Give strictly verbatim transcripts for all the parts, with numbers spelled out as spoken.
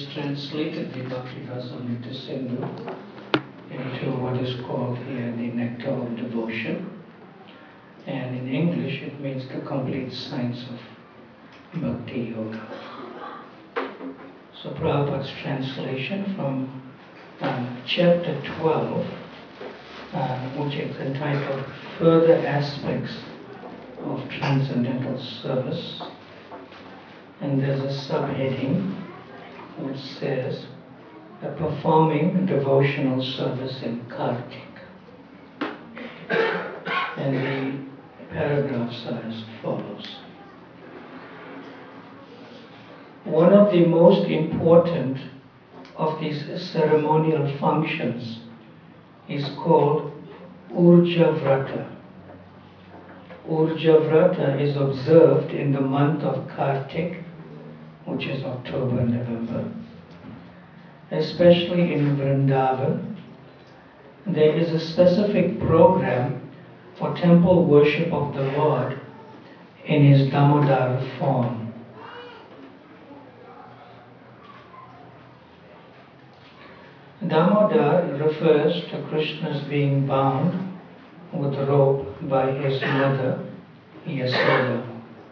translated the Bhakti Rasamrita Sindhu into what is called here the Nectar of Devotion. And in English it means the complete science of Bhakti Yoga. So Prabhupada's translation from uh, chapter twelve, uh, which is entitled Further Aspects of Transcendental Service. And there's a subheading which says, uh, performing devotional service in Kartik. And the paragraphs are as follows. One of the most important of these ceremonial functions is called Urja Vrata. Urja Vrata is observed in the month of Kartik, which is October, November. Especially in Vrindavan, there is a specific program for temple worship of the Lord in his Damodar form. Damodar refers to Krishna's being bound with rope by his mother, Yasoda.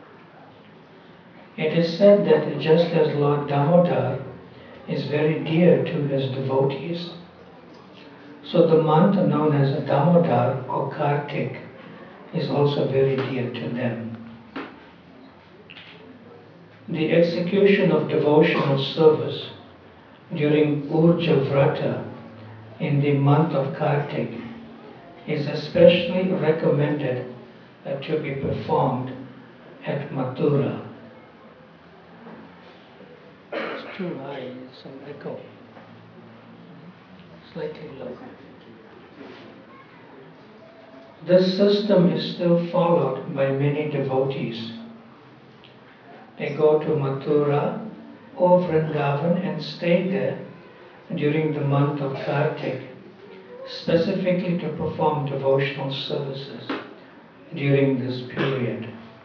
It is said that just as Lord Damodar is very dear to his devotees, so the month known as Damodar or Kartik is also very dear to them. The execution of devotional service during Urja Vrata in the month of Kartik is especially recommended uh, to be performed at Mathura. It's too high, it's some echo. Slightly low. This system is still followed by many devotees. They go to Mathura or Vrindavan and stay there during the month of Kartik, specifically to perform devotional services during this period.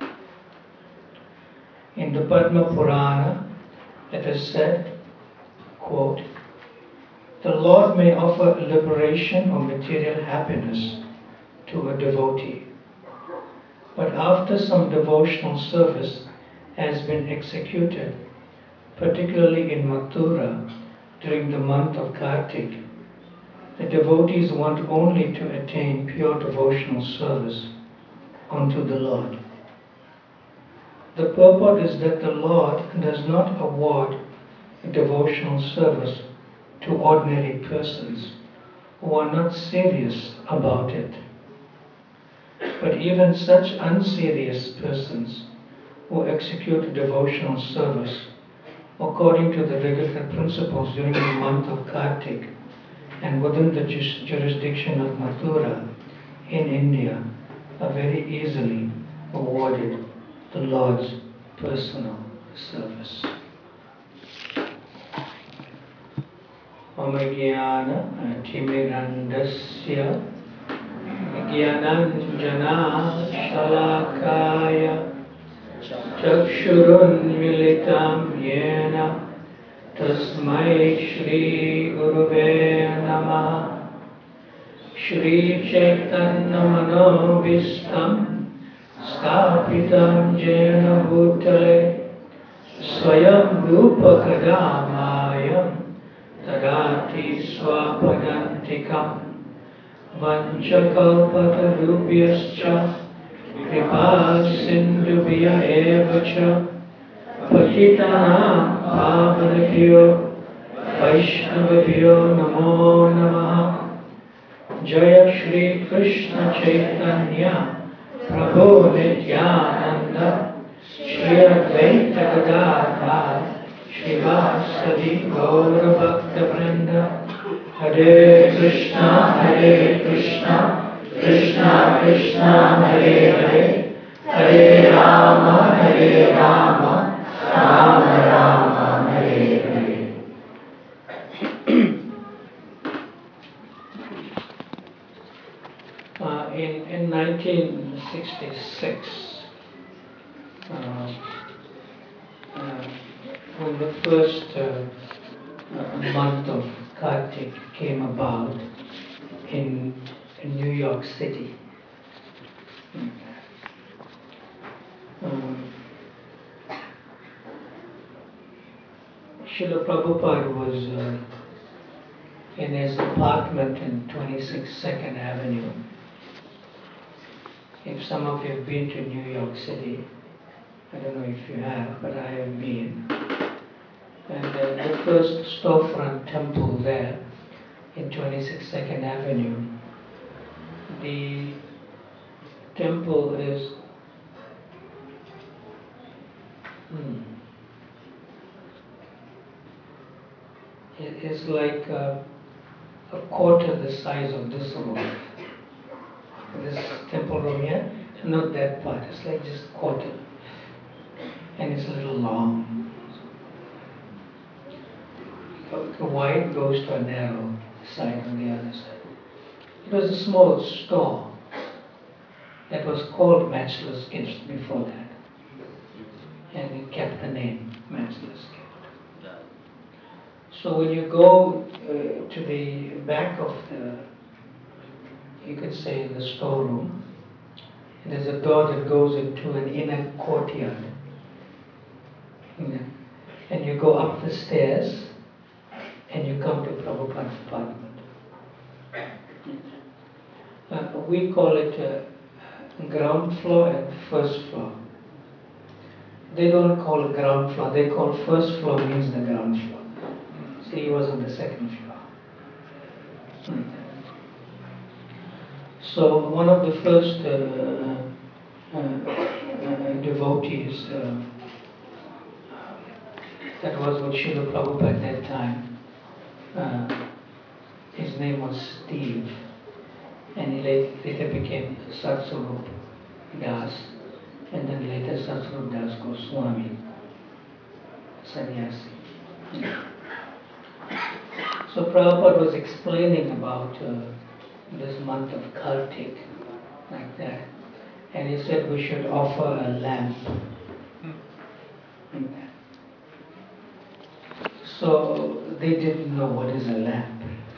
In the Padma Purana, it is said, quote, the Lord may offer liberation or material happiness to a devotee, but after some devotional service has been executed, particularly in Mathura during the month of Kartik, the devotees want only to attain pure devotional service unto the Lord. The purport is that the Lord does not award devotional service to ordinary persons who are not serious about it. But even such unserious persons who execute devotional service according to the regular principles during the month of Kartik and within the jurisdiction of Mathura in India are very easily awarded the Lord's personal service. Omagiyana Timirandasya Gyananjana Shalakaya Chakshurun Militam Yena Tasmai Shri Guruve Namaha Shri Chaitanya Manobhistam Sthapitam Jena Bhutale Swayam Rupa Kadamayam Tadati Swapadantikam Vanchakalpatarubhyascha Kripa Sindhubhya Evacha Patitanam Pavanabhyo Vaishnavabhyo Namo Namaha Jaya Shri Krishna Chaitanya Prabhu Nityananda Shri Advaita Gadadhar Srivasadi Gaura Bhakta Vrinda Hare Krishna Hare Krishna Krishna Krishna Hare Hare Hare Rama Hare Rama Rama Rama Hare Hare. uh, in, in nineteen sixty-six, uh, uh, when the first uh, uh, month of Kartik came about in, in New York City. Um, Srila Prabhupada was uh, in his apartment in twenty-six Second Avenue. If some of you have been to New York City, I don't know if you have, but I have been. And uh, the first storefront temple there in twenty-six Second Avenue, the temple is hmm, it is like uh, a quarter the size of this room. This temple room here, not that part, it's like just quarter. And it's a little long. The wide goes to a narrow side on the other side. It was a small store that was called Matchless Gifts before that. And it kept the name Matchless Gift. So when you go uh, to the back of the, you could say the storeroom, there's a door that goes into an inner courtyard. Yeah. And you go up the stairs and you come to Prabhupada's apartment. Uh, we call it uh, ground floor and first floor. They don't call it ground floor, they call first floor means the ground floor. So he was on the second floor. Hmm. So one of the first uh, uh, uh, devotees, uh, that was with Srila Prabhupada at that time, uh, his name was Steve, and he later became Satsarup Das, and then later Satsarup Das Goswami, sannyasi. So Prabhupada was explaining about uh, this month of Kartik, like that, and he said we should offer a lamp. Like that. So they didn't know what is a lamp.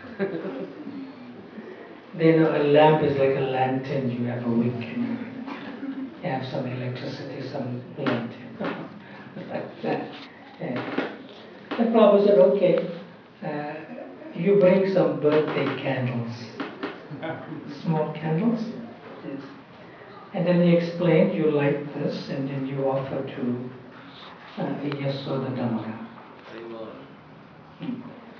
They know a lamp is like a lantern, you have a wick and you have some electricity, some lantern, like that. Yeah. And Prabhupada said, okay, uh, you bring some birthday candles, small candles. Yes. And then he explained, you light this and then you offer to uh, Yasoda Damodara. Hmm.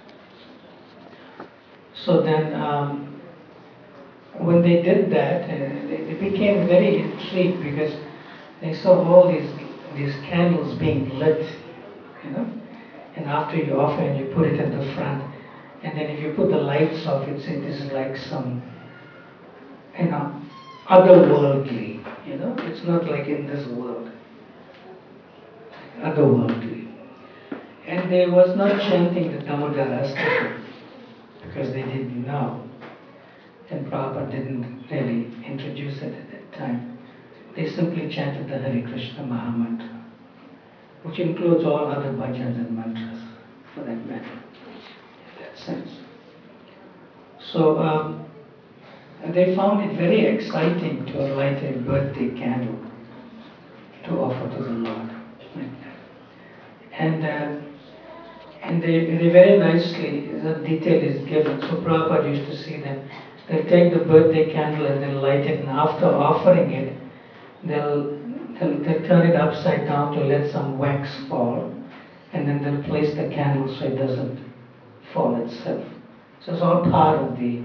So then, um, when they did that, uh, they, they became very intrigued because they saw all these these candles being lit, you know. And after you offer and you put it at the front, and then if you put the lights off, it's it is like some, you know, otherworldly, you know. It's not like in this world, otherworldly. And they was not chanting the Damodara Astaka because they didn't know. And Prabhupada didn't really introduce it at that time. They simply chanted the Hare Krishna Mahamantra, which includes all other bhajans and mantras, for that matter, in that sense. So um, they found it very exciting to light a birthday candle to offer to the Lord, like that. And uh, and they, they very nicely, the detail is given. So Prabhupada used to see them. They'll take the birthday candle and then light it, and after offering it, they'll, they'll, they'll turn it upside down to let some wax fall, and then they'll place the candle so it doesn't fall itself. So it's all part of the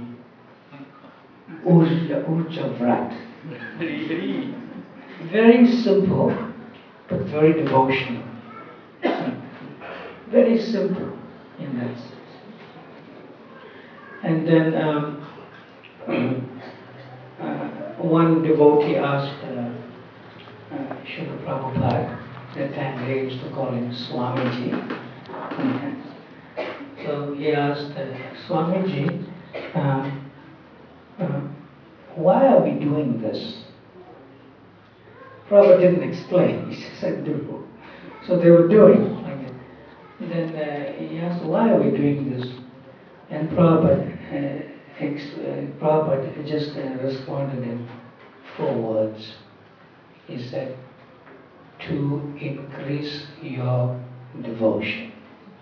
Urja, Urja Vrat. Very simple, but very devotional. Very simple in that sense. And then um, uh, one devotee asked uh, uh, Srila Prabhupada, that time they used to call him Swamiji. Okay. So he asked uh, Swamiji, uh, uh, why are we doing this? Prabhupada didn't explain, he just said do. So they were doing like that. Then uh, he asked, why are we doing this? And Prabhupada, uh, ex- uh, Prabhupada just uh, responded in four words. He said, to increase your devotion.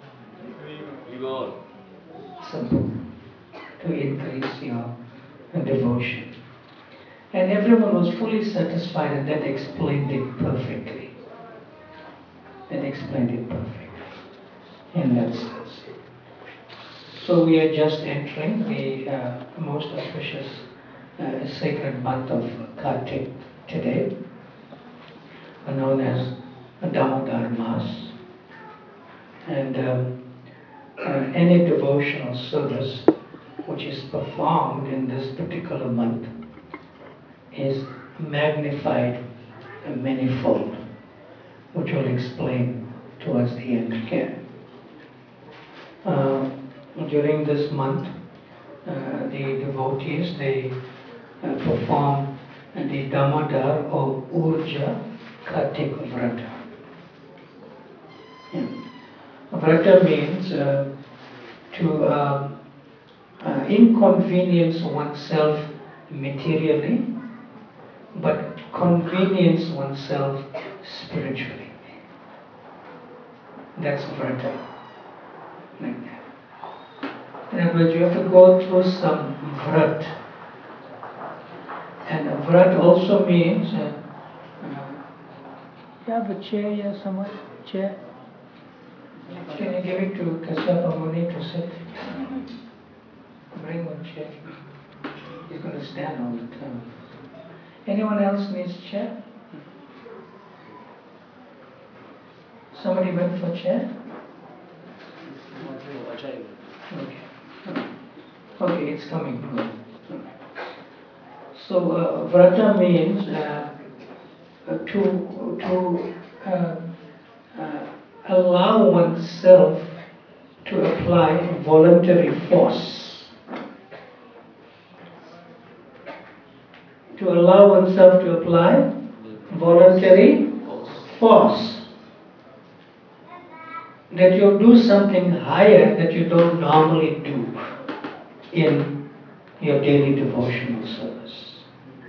Simple. To increase your devotion. And everyone was fully satisfied, and that explained it perfectly. That explained it perfectly in that sense. So we are just entering the uh, most auspicious uh, sacred month of Kartik today, known as Damodar Mass. And um, uh, any devotional service which is performed in this particular month is magnified manifold, which we'll explain towards the end again. Uh, during this month, uh, the devotees, they uh, perform the Damodar or Urja Kartik Vrata. Yeah. Vrata means uh, to uh, uh, inconvenience oneself materially, but convenience oneself spiritually. That's Vrata. Like that. In other words, you have to go through some Vrat. And Vrat also means, uh, uh, you have a chair here somewhere? Chair? Can you give it to Kasyapa Muni to sit? Bring one chair. He's going to stand all the time. Anyone else needs chair? Somebody went for chair? Okay. Okay, it's coming. Good. So, uh, Vrata means uh, uh, to, to uh, uh, allow oneself to apply voluntary force. To allow oneself to apply voluntary force. That you do something higher that you don't normally do in your daily devotional service.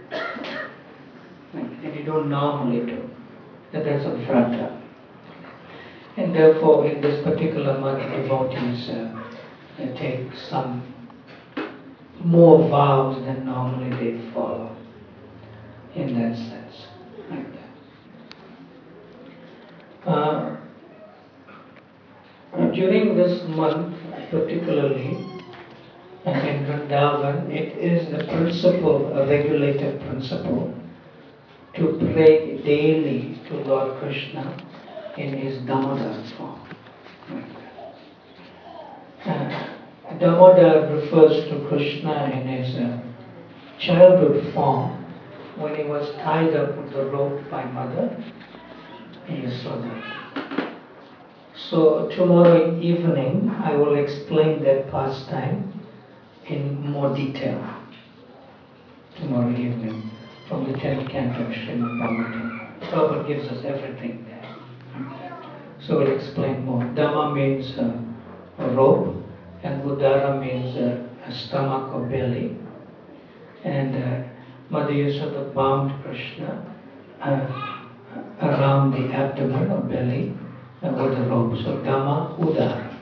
That you don't normally do. That that's a vrata. And therefore, in this particular month, devotees uh, uh, take some more vows than normally they follow. In that sense, like that. Uh, during this month, particularly uh, in Vrindavan, it is the principle, a regulated principle, to pray daily to Lord Krishna in his Damodar form. Uh, Damodar refers to Krishna in his uh, childhood form when he was tied up with the rope by mother Yasoda. So tomorrow evening I will explain that pastime in more detail. Tomorrow evening from the tenth canto of Srimad Bhagavatam. Prabhupada gives us everything there. So we'll explain more. Dhamma means uh, a rope, and Udara means uh, a stomach or belly. And uh, Mother Yasoda bound Krishna uh, around the abdomen or belly uh, with a rope. So Dhamma, Udara.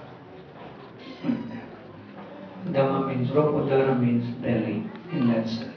Dhamma means rope, Udara means belly in that sense.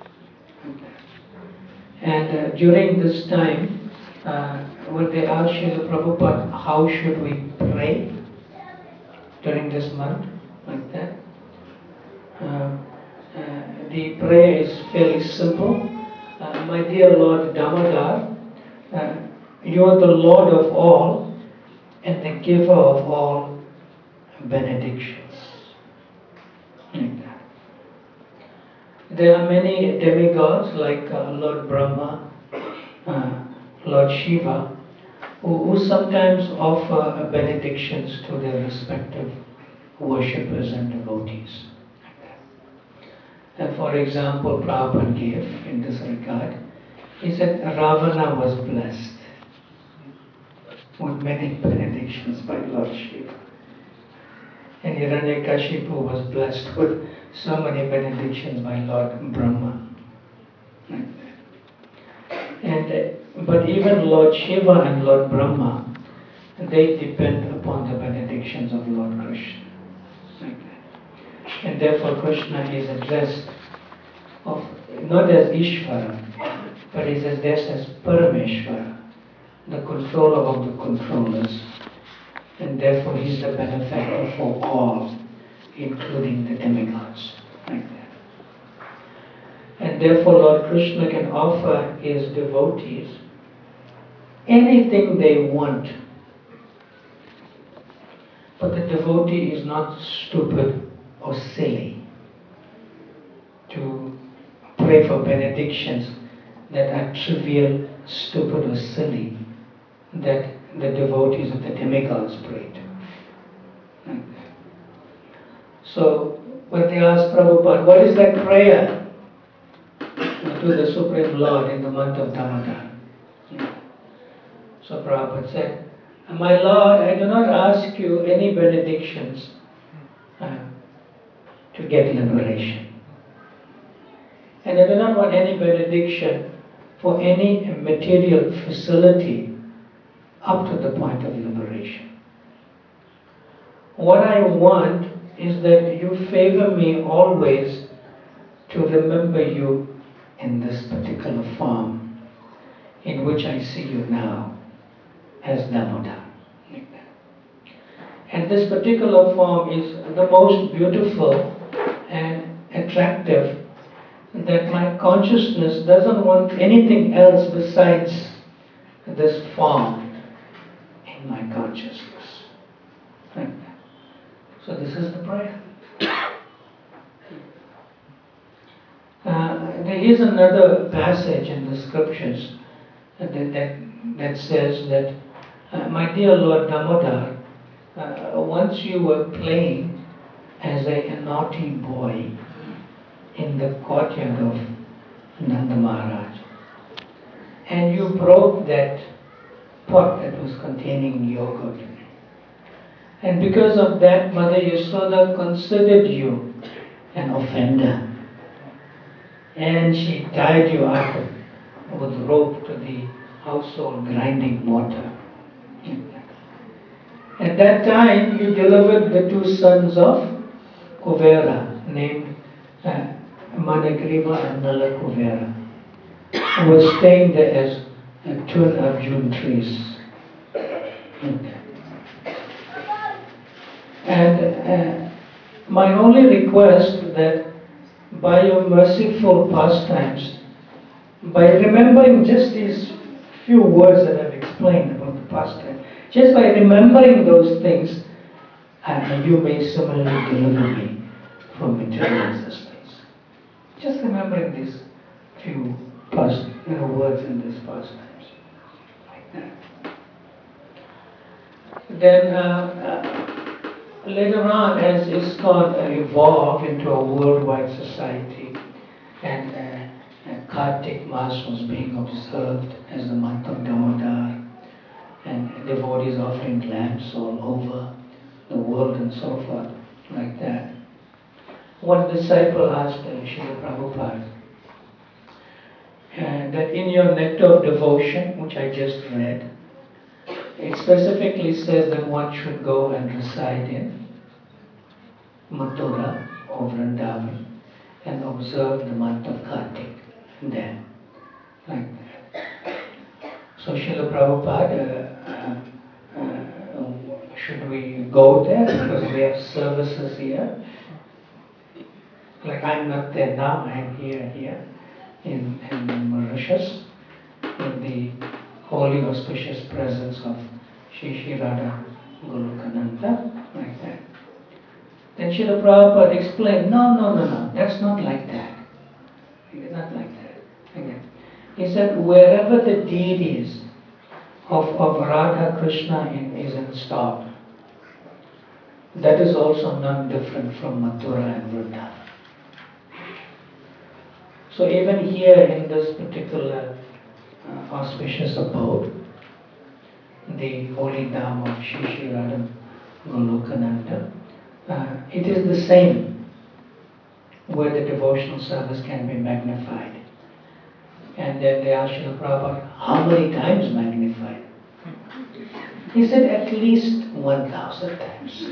And uh, during this time, uh, when they asked Srila Prabhupada, how should we pray during this month, like that? Uh, uh, the prayer is fairly simple. Uh, my dear Lord Damodar, uh, you are the Lord of all and the giver of all benedictions. Like that. There are many demigods like uh, Lord Brahma, uh, Lord Shiva, who, who sometimes offer benedictions to their respective worshippers and devotees. And for example, Prabhupada gave in this regard, he said Ravana was blessed. with many benedictions by Lord Shiva. And Hiranyakashipu was blessed with so many benedictions by Lord Brahma. Like that. And, uh, but even Lord Shiva and Lord Brahma, they depend upon the benedictions of Lord Krishna. Like that. And therefore Krishna is addressed of not as Ishvara, but is addressed as Parameshvara, the controller of the controllers. And therefore he is the benefactor for all, including the demigods. Like that. And therefore Lord Krishna can offer his devotees anything they want. But the devotee is not stupid or silly to pray for benedictions that are trivial, stupid or silly, that the devotees of the demigods prayed. Like that. So when they asked Prabhupada, what is that prayer to the Supreme Lord in the month of Damodar? So Prabhupada said, my Lord, I do not ask you any benedictions uh, to get liberation. And I do not want any benediction for any material facility up to the point of liberation. What I want is that you favor me always to remember you in this particular form in which I see you now as Damodar. And this particular form is the most beautiful and attractive, that my consciousness doesn't want anything else besides this form in my consciousness. Like that. So this is the prayer. Uh, there is another passage in the scriptures that, that, that says that, uh, my dear Lord Damodar, uh, once you were playing as a, a naughty boy in the courtyard of Nanda Maharaj, and you broke that pot that was containing yogurt. And because of that, Mother Yashoda considered you an offender. And she tied you up with rope to the household grinding mortar. At that time, you delivered the two sons of Kuvera, named uh, Managriva and Nala Kuvera, who were staying there as uh, twin Arjun trees. And uh, my only request that by your merciful pastimes, by remembering just these few words that I've explained about the pastime, just by remembering those things, and you may similarly deliver me from material existence. Just remembering these few past, you know, words in these pastimes, like that. Then uh, uh, later on, as ISKCON uh, evolved into a worldwide society, and uh, uh, Kartik Mass was being observed as the month of Damodar, and devotees offering lamps all over the world and so forth, like that. One disciple asked uh, Srila Prabhupada uh, that in your Nectar of Devotion, which I just read, it specifically says that one should go and reside in Mathura or Vrindavan and observe the month of Kartik there, like that. So Srila Prabhupada, uh, uh, uh, should we go there because we have services here? Like I'm not there now, I'm here, here in, in Mauritius, in the holy auspicious presence of Shri Shri Radha Golokananda, like that. Then Srila Prabhupada explained, no, no, no, no, that's not like that. It's not like that. Again. He said, wherever the deities of, of Radha Krishna in, is installed, that is also none different from Mathura and Vrindavan. So even here in this particular uh, auspicious abode, the the holy Dham of Shri Shri Radha Golokananda, uh, it is the same where the devotional service can be magnified. And then they asked Srila Prabhupada, how many times magnified? He said, at least one thousand times.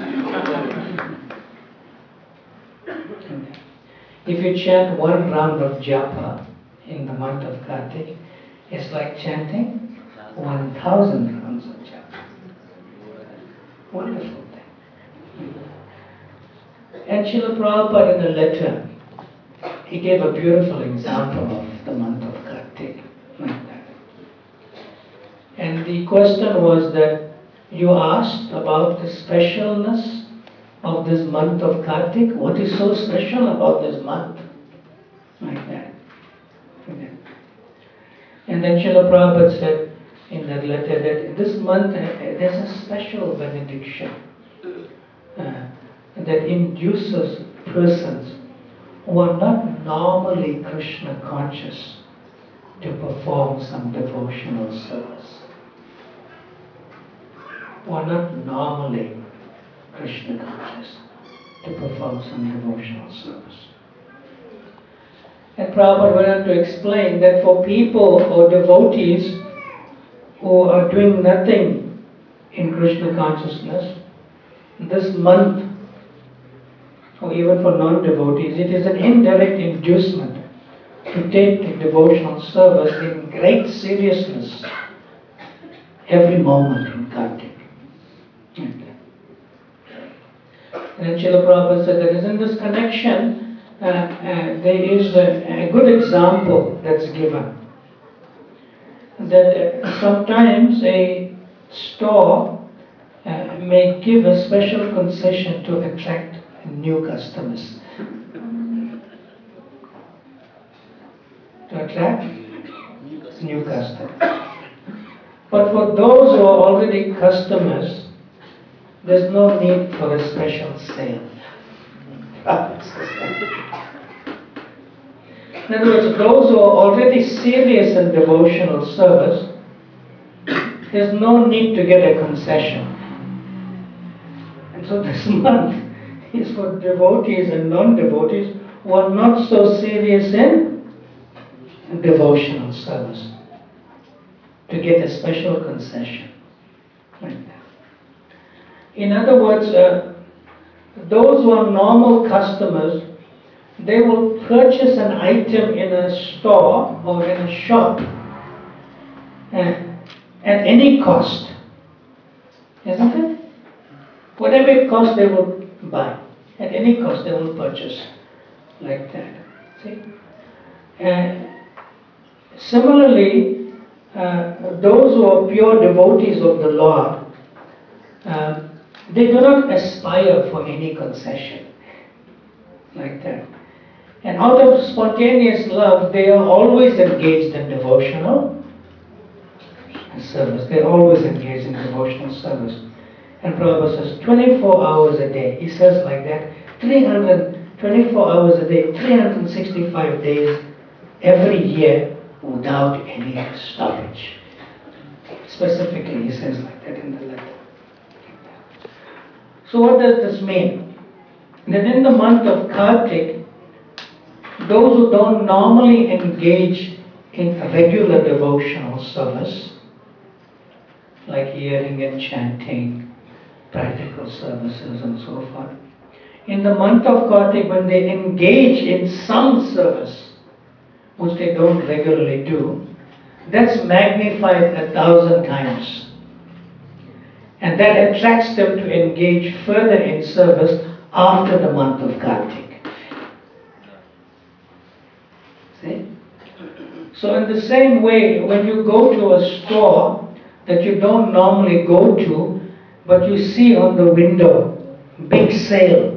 If you chant one round of japa in the month of Kartik, it's like chanting one thousand rounds of japa. Wonderful thing. And Srila Prabhupada in a letter, he gave a beautiful example of the month of Kartik, like that. And the question was that you asked about the specialness of this month of Kartik. What is so special about this month? Like that. Like that. And then Srila Prabhupada said in that letter that this month uh, there's a special benediction uh, that induces persons who are not normally Krishna conscious to perform some devotional service. Who are not normally Krishna conscious to perform some devotional service. And Prabhupada went on to explain that for people or devotees who are doing nothing in Krishna consciousness, this month, or even for non-devotees, it is an indirect inducement to take the devotional service in great seriousness every moment in Kartik. And then Srila Prabhupada said that in this connection, uh, uh, there is a, a good example that's given. That uh, sometimes a store uh, may give a special concession to attract new customers. To attract new customers. But for those who are already customers, there's no need for a special sale. In other words, those who are already serious in devotional service, there's no need to get a concession. And so this month is for devotees and non-devotees who are not so serious in devotional service, to get a special concession. Like that. In other words, uh, those who are normal customers, they will purchase an item in a store or in a shop uh, at any cost, isn't it? Whatever it costs, they will buy. At any cost, they will purchase, like that. See? And similarly, uh, those who are pure devotees of the Lord, uh, they do not aspire for any concession, like that. And out of spontaneous love, they are always engaged in devotional service. They are always engaged in devotional service. And Prabhupada says twenty-four hours a day. He says like that, three hundred, twenty-four hours a day, three hundred sixty-five days every year without any stoppage. Specifically, he says like that in the letter. So what does this mean? That in the month of Kartik, those who don't normally engage in regular devotional service, like hearing and chanting, practical services and so forth, in the month of Kartik, when they engage in some service, which they don't regularly do, that's magnified a thousand times. And that attracts them to engage further in service after the month of Kartik. See? So in the same way, when you go to a store that you don't normally go to, but you see on the window, big sale.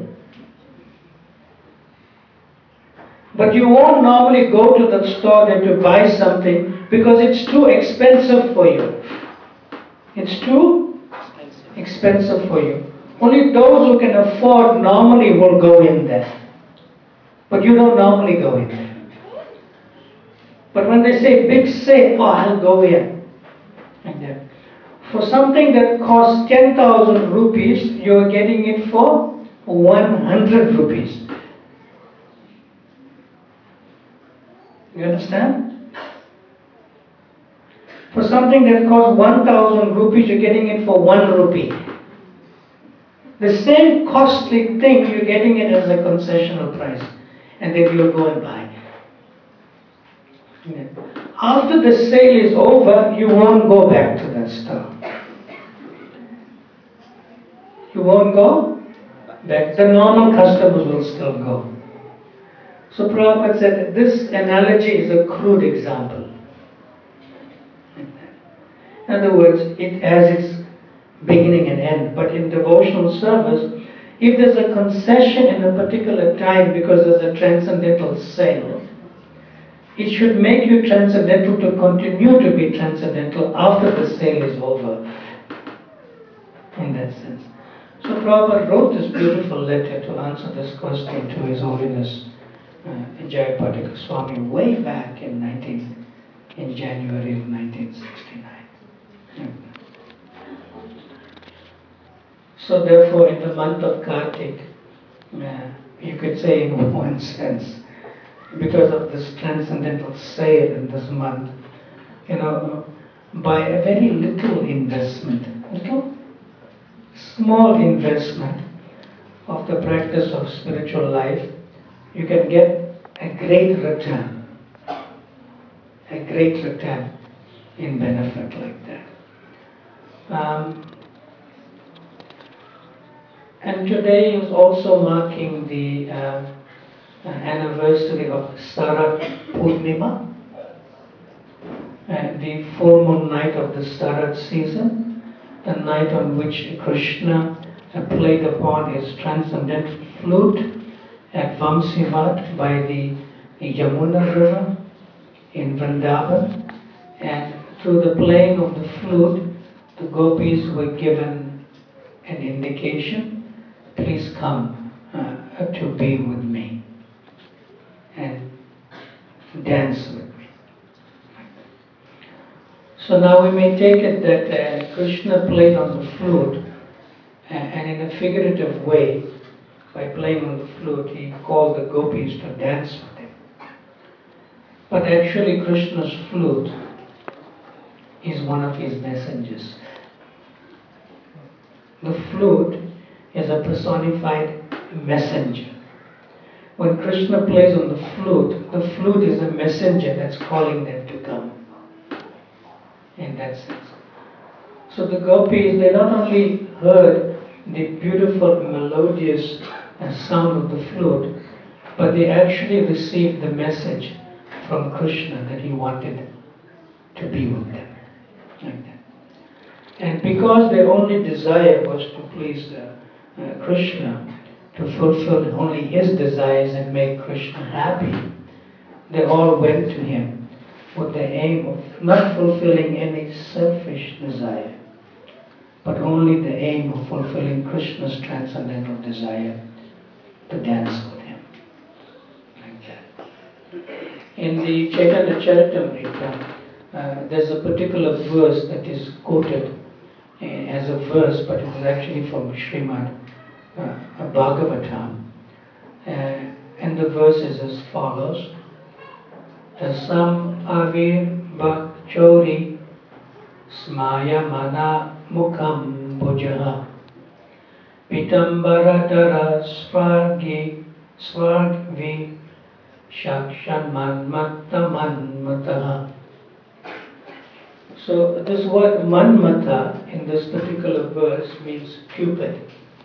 But you won't normally go to that store there to buy something because it's too expensive for you. It's too expensive for you. Only those who can afford normally will go in there. But you don't normally go in there. But when they say big sale, oh, I'll go in. Like that. For something that costs ten thousand rupees, you are getting it for one hundred rupees. You understand? For something that costs one thousand rupees, you're getting it for one rupee. The same costly thing, you're getting it as a concessional price. And then you'll go and buy. Yeah. After the sale is over, you won't go back to that store. You won't go back. The normal customers will still go. So Prabhupada said this analogy is a crude example. In other words, it has its beginning and end. But in devotional service, if there's a concession in a particular time because there's a transcendental sale, it should make you transcendental to continue to be transcendental after the sale is over. In that sense. So Prabhupada wrote this beautiful letter to answer this question to His Holiness uh, Jayapadika Swami way back in nineteen in January of nineteen sixty-nine. Yeah. So therefore, in the month of Kartik, uh, you could say in one sense, because of this transcendental sale in this month, you know, by a very little investment, little small investment of the practice of spiritual life, you can get a great return, a great return in benefit like that. Um, and today is also marking the uh, anniversary of Sarat Purnima, uh, the full moon night of the Sarat season, the night on which Krishna uh, played upon his transcendental flute at Vamsivat by the Yamuna river in Vrindavan, and through the playing of the flute, the gopis were given an indication, please come uh, to be with me and dance with me. So now we may take it that uh, Krishna played on the flute, uh, and in a figurative way, by playing on the flute, he called the gopis to dance with him. But actually Krishna's flute is one of his messengers. The flute is a personified messenger. When Krishna plays on the flute, the flute is a messenger that's calling them to come. In that sense. So the gopis, they not only heard the beautiful melodious uh, sound of the flute, but they actually received the message from Krishna that he wanted to be with them. Like that. And because their only desire was to please uh, uh, Krishna, to fulfill only his desires and make Krishna happy, they all went to him with the aim of not fulfilling any selfish desire, but only the aim of fulfilling Krishna's transcendental desire to dance with him. Like that. In the Chaitanya Charitamrita, uh, there's a particular verse that is quoted uh, as a verse, but it is actually from Srimad uh, Bhagavatam. Uh, and the verse is as follows. Tasam avir bhak chori smaya mana mukham bujaha pitambaratara svargi svargvi shakshan manmata manmataha. So this word manmata in this particular verse means Cupid.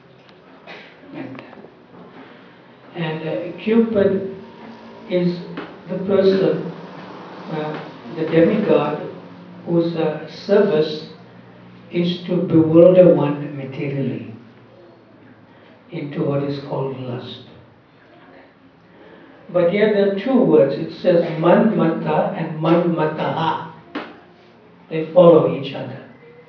And uh, Cupid is the person, uh, the demigod, whose uh, service is to bewilder one materially into what is called lust. But here there are two words. It says manmata and manmataha. They follow each other.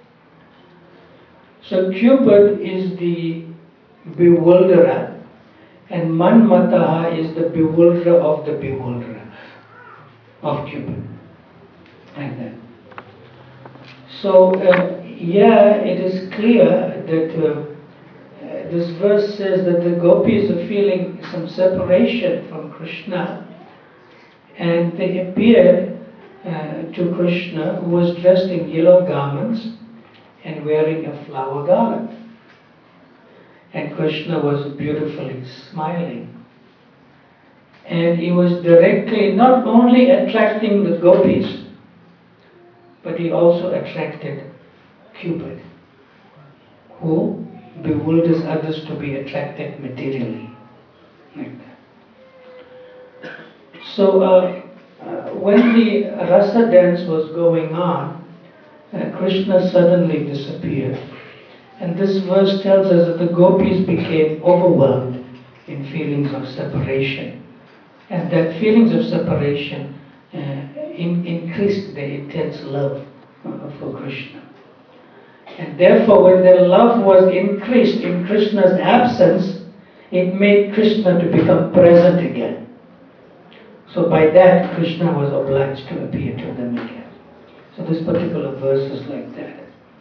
So Cupid is the bewilderer, and manmataha is the bewilderer of the bewilderer of Cupid. Like that. So uh, yeah, it is clear that uh, uh, this verse says that the gopis are feeling some separation from Krishna, and they appeared uh, to Krishna, who was dressed in yellow garments and wearing a flower garland. And Krishna was beautifully smiling. And he was directly not only attracting the gopis, but he also attracted Cupid, who bewilders others to be attracted materially. Like that. So uh, uh, when the rasa dance was going on, uh, Krishna suddenly disappeared. And this verse tells us that the gopis became overwhelmed in feelings of separation. And that feelings of separation uh, in, increased their intense love uh, for Krishna. And therefore, when their love was increased in Krishna's absence, it made Krishna to become present again. So by that, Krishna was obliged to appear to them again. So this particular verse is like that.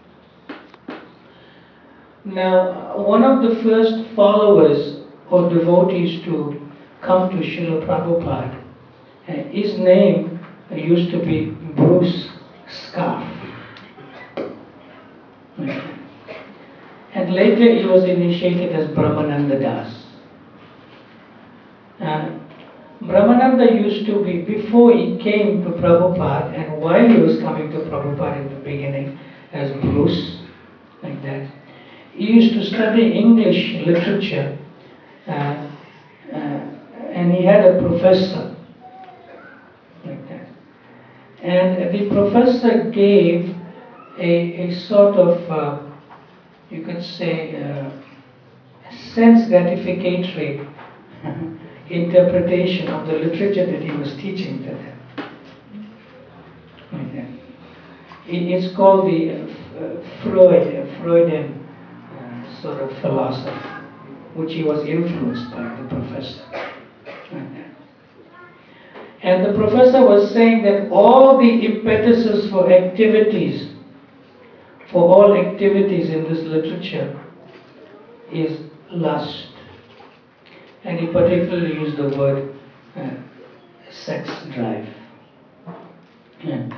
Now, one of the first followers or devotees to come to Srila Prabhupada, uh, his name used to be Bruce Scarf. And later he was initiated as Brahmananda Das. Uh, Brahmananda used to be, before he came to Prabhupada, and while he was coming to Prabhupada in the beginning as Bruce, like that, he used to study English literature, uh, uh, and he had a professor, like that. And the professor gave a, a sort of, uh, you could say, uh, sense gratificatory interpretation of the literature that he was teaching to them. Like that. It's called the uh, Freud, Freudian uh, sort of philosophy, which he was influenced by the professor. Like that. And the professor was saying that all the impetuses for activities, for all activities in this literature, is lust. And he particularly used the word uh, sex drive. And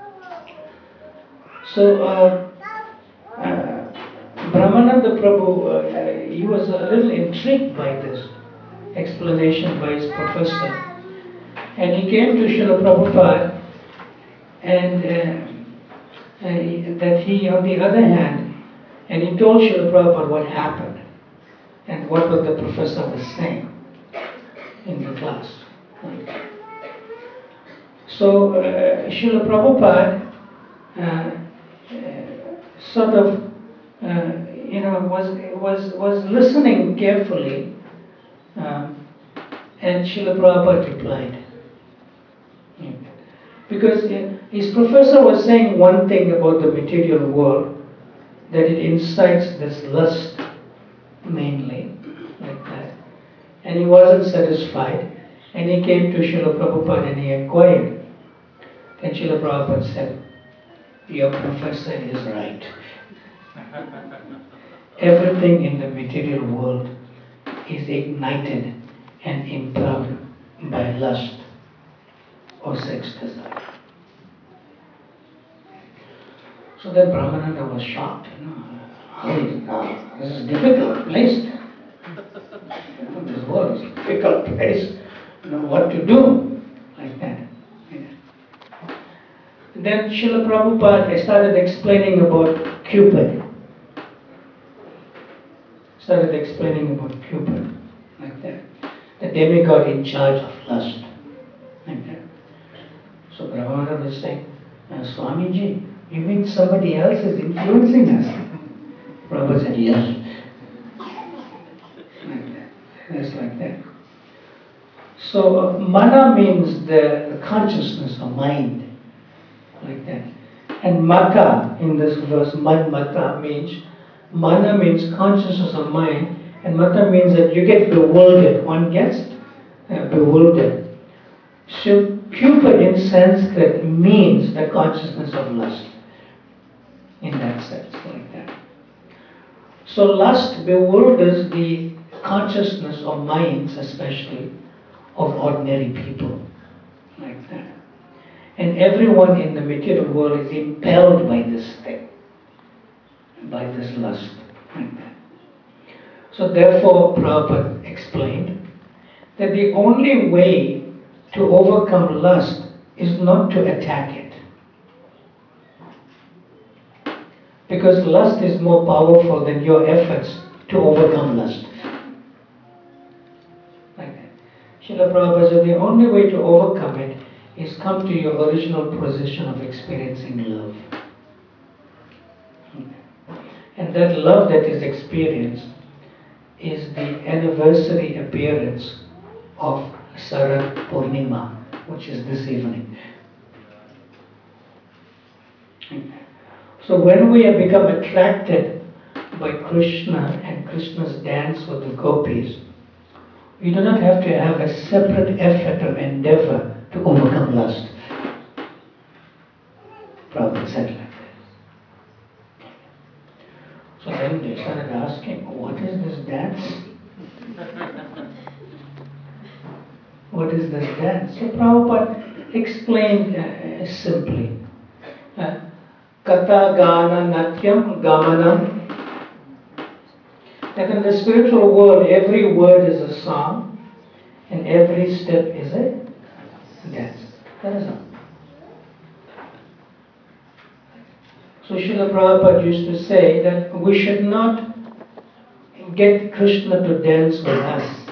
so, uh, uh, Brahmananda Prabhu, uh, he was a little intrigued by this explanation by his professor. And he came to Srila Prabhupada, and uh, uh, that he, on the other hand, and he told Srila Prabhupada what happened and what the professor was saying in the class. So uh, Srila Prabhupada uh, uh, sort of, uh, you know, was was was listening carefully, uh, and Srila Prabhupada replied. Because his professor was saying one thing about the material world, that it incites this lust mainly, like that. And he wasn't satisfied, and he came to Srila Prabhupada and he inquired. And Srila Prabhupada said, your professor is right. Everything in the material world is ignited and impelled by lust or sex desire. So then Brahmananda was shocked. You know, how is, now, this is a difficult place. You know, this world is a difficult place. You know what to do, like that. Yeah. Then Srila Prabhupada started explaining about Cupid. Started explaining about Cupid, like that. The demigod in charge of lust, like that. So Brahmananda was saying, uh, Swamiji, you mean somebody else is influencing us? Prabhupada said, yes. Like that. That's like that. So uh, mana means the, the consciousness or mind, like that. And mata in this verse, man mata means, mana means consciousness of mind, and mata means that you get bewildered. One gets uh, bewildered. So Cupid in Sanskrit means the consciousness of lust. in that sense, like that. So lust bewilders the consciousness of minds, especially of ordinary people, like that. And everyone in the material world is impelled by this thing, by this lust, like that. So therefore, Prabhupada explained that the only way to overcome lust is not to attack it. Because lust is more powerful than your efforts to overcome lust. Like that. Srila Prabhupada said the only way to overcome it is come to your original position of experiencing love. And that love that is experienced is the anniversary appearance of Sarat Purnima, which is this evening. So when we have become attracted by Krishna and Krishna's dance with the gopis, we do not have to have a separate effort or endeavor to overcome lust. Prabhupada said like that. So then they started asking, what is this dance? What is this dance? So Prabhupada explained uh, simply. Uh, Kata Gana Natyam Gamanam. That in the spiritual world, every word is a song and every step is a dance. That is all. So Srila Prabhupada used to say that we should not get Krishna to dance with us.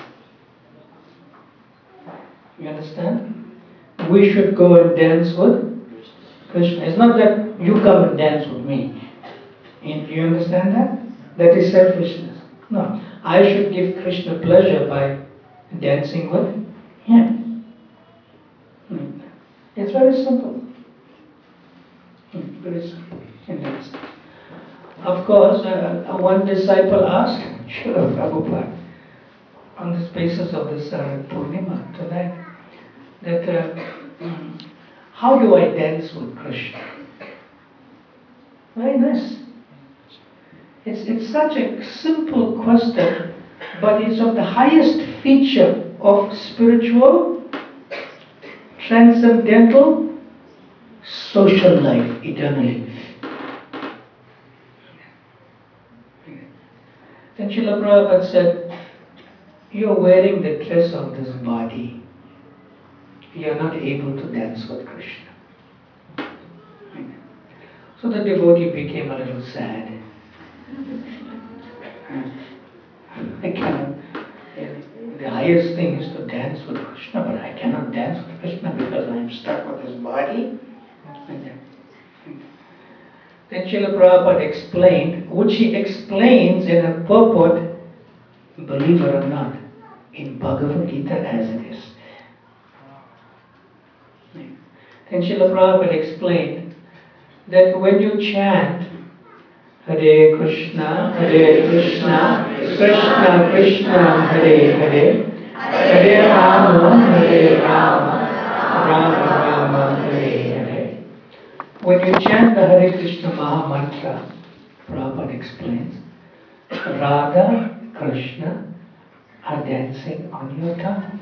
You understand? We should go and dance with Krishna. It's not that you come and dance with me. You understand that? That is selfishness. No. I should give Krishna pleasure by dancing with him. It's very simple. Very simple. In that sense. Of course, uh, one disciple asked Srila Prabhupada on the basis of this uh, Purnima tonight that uh, how do I dance with Krishna? Very nice. It's, it's such a simple question, but it's of the highest feature of spiritual, transcendental, social life eternally. Then Srila Prabhupada said, you're wearing the dress of this body. You're not able to dance with Krishna. So the devotee became a little sad. I cannot, the highest thing is to dance with Krishna, but I cannot dance with Krishna because I am stuck with this body. Then Srila Prabhupada explained, which he explains in a purport, believe it or not, in Bhagavad Gita as it is. Then Srila Prabhupada explained that when you chant Hare Krishna, Hare Krishna, Krishna Krishna, Hare Hare, Hare Rama, Hare Rama, Rama Rama, Hare Hare. When you chant the Hare Krishna Maha Mantra, Prabhupada explains, Radha, Krishna are dancing on your tongue.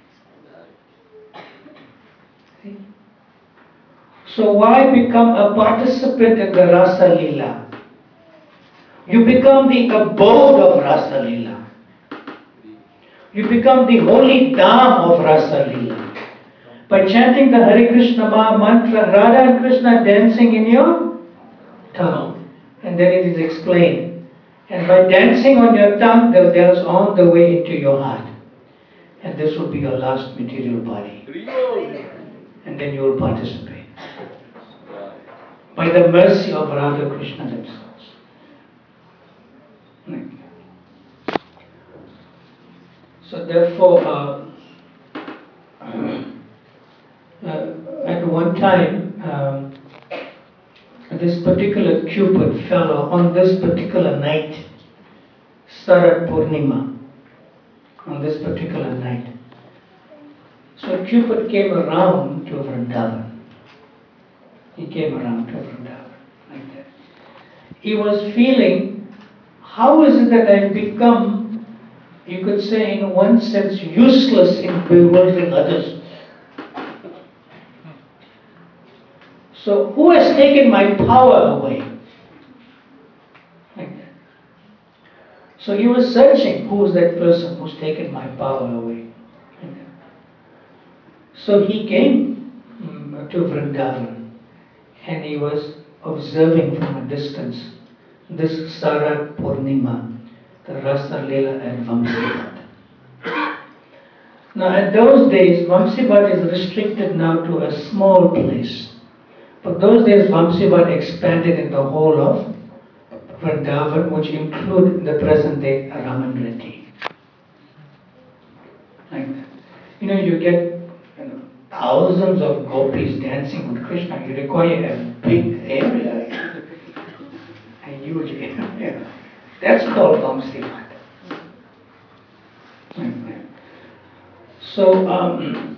See? So why become a participant in the Rasa Leela? You become the abode of Rasa Leela. You become the holy dham of Rasa Leela. By chanting the Hare Krishna Maha Mantra, Radha and Krishna are dancing in your tongue. And then it is explained. And by dancing on your tongue, they'll dance on the way into your heart. And this will be your last material body. And then you will participate. By the mercy of Radha Krishna themselves. So therefore, uh, uh, at one time, um, this particular Cupid fellow, on this particular night, Sarat Purnima, on this particular night. So Cupid came around to Vrindavan. He came around to Vrindavan, like that. he was feeling, how is it that I've become, you could say in one sense, useless in bewildering others? So who has taken my power away? Like that. So he was searching, who is that person who's taken my power away? Like that. So he came mm, to Vrindavan and he was observing from a distance this Sarat Purnima, the Rasa Leela and Vamsivat. Now at those days, Vamsivat is restricted now to a small place. But those days, Vamsivat expanded in the whole of Vrindavan, which include the present day Raman Reddy. Like that. You know, you get you know, thousands of gopis dancing with Krishna. You require a big area, a huge area. That's called Vamsivat. Like that. So, um,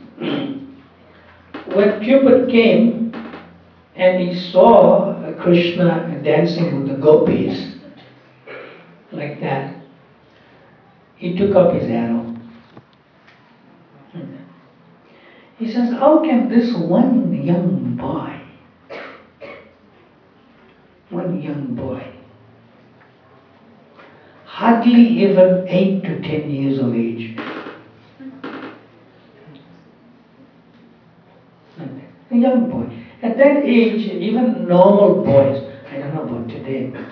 when Cupid came and he saw Krishna dancing with the gopis, like that, he took up his arrow. He says, how can this one young boy, one young boy, hardly even eight to ten years of age, a young boy, at that age, even normal boys, I don't know about today, but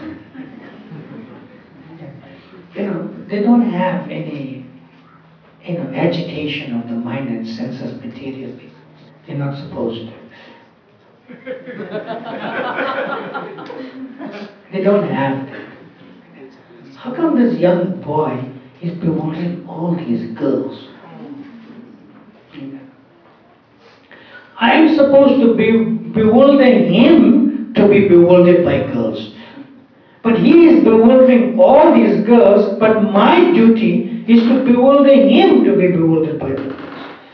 you know, they don't have any you know, agitation of the mind and senses materially. They're not supposed to. They don't have that. How come this young boy is bewildering all these girls? I am supposed to be bewildering him to be bewildered by girls. But he is bewildering all these girls, but my duty is to bewilder him to be bewildered by the girls.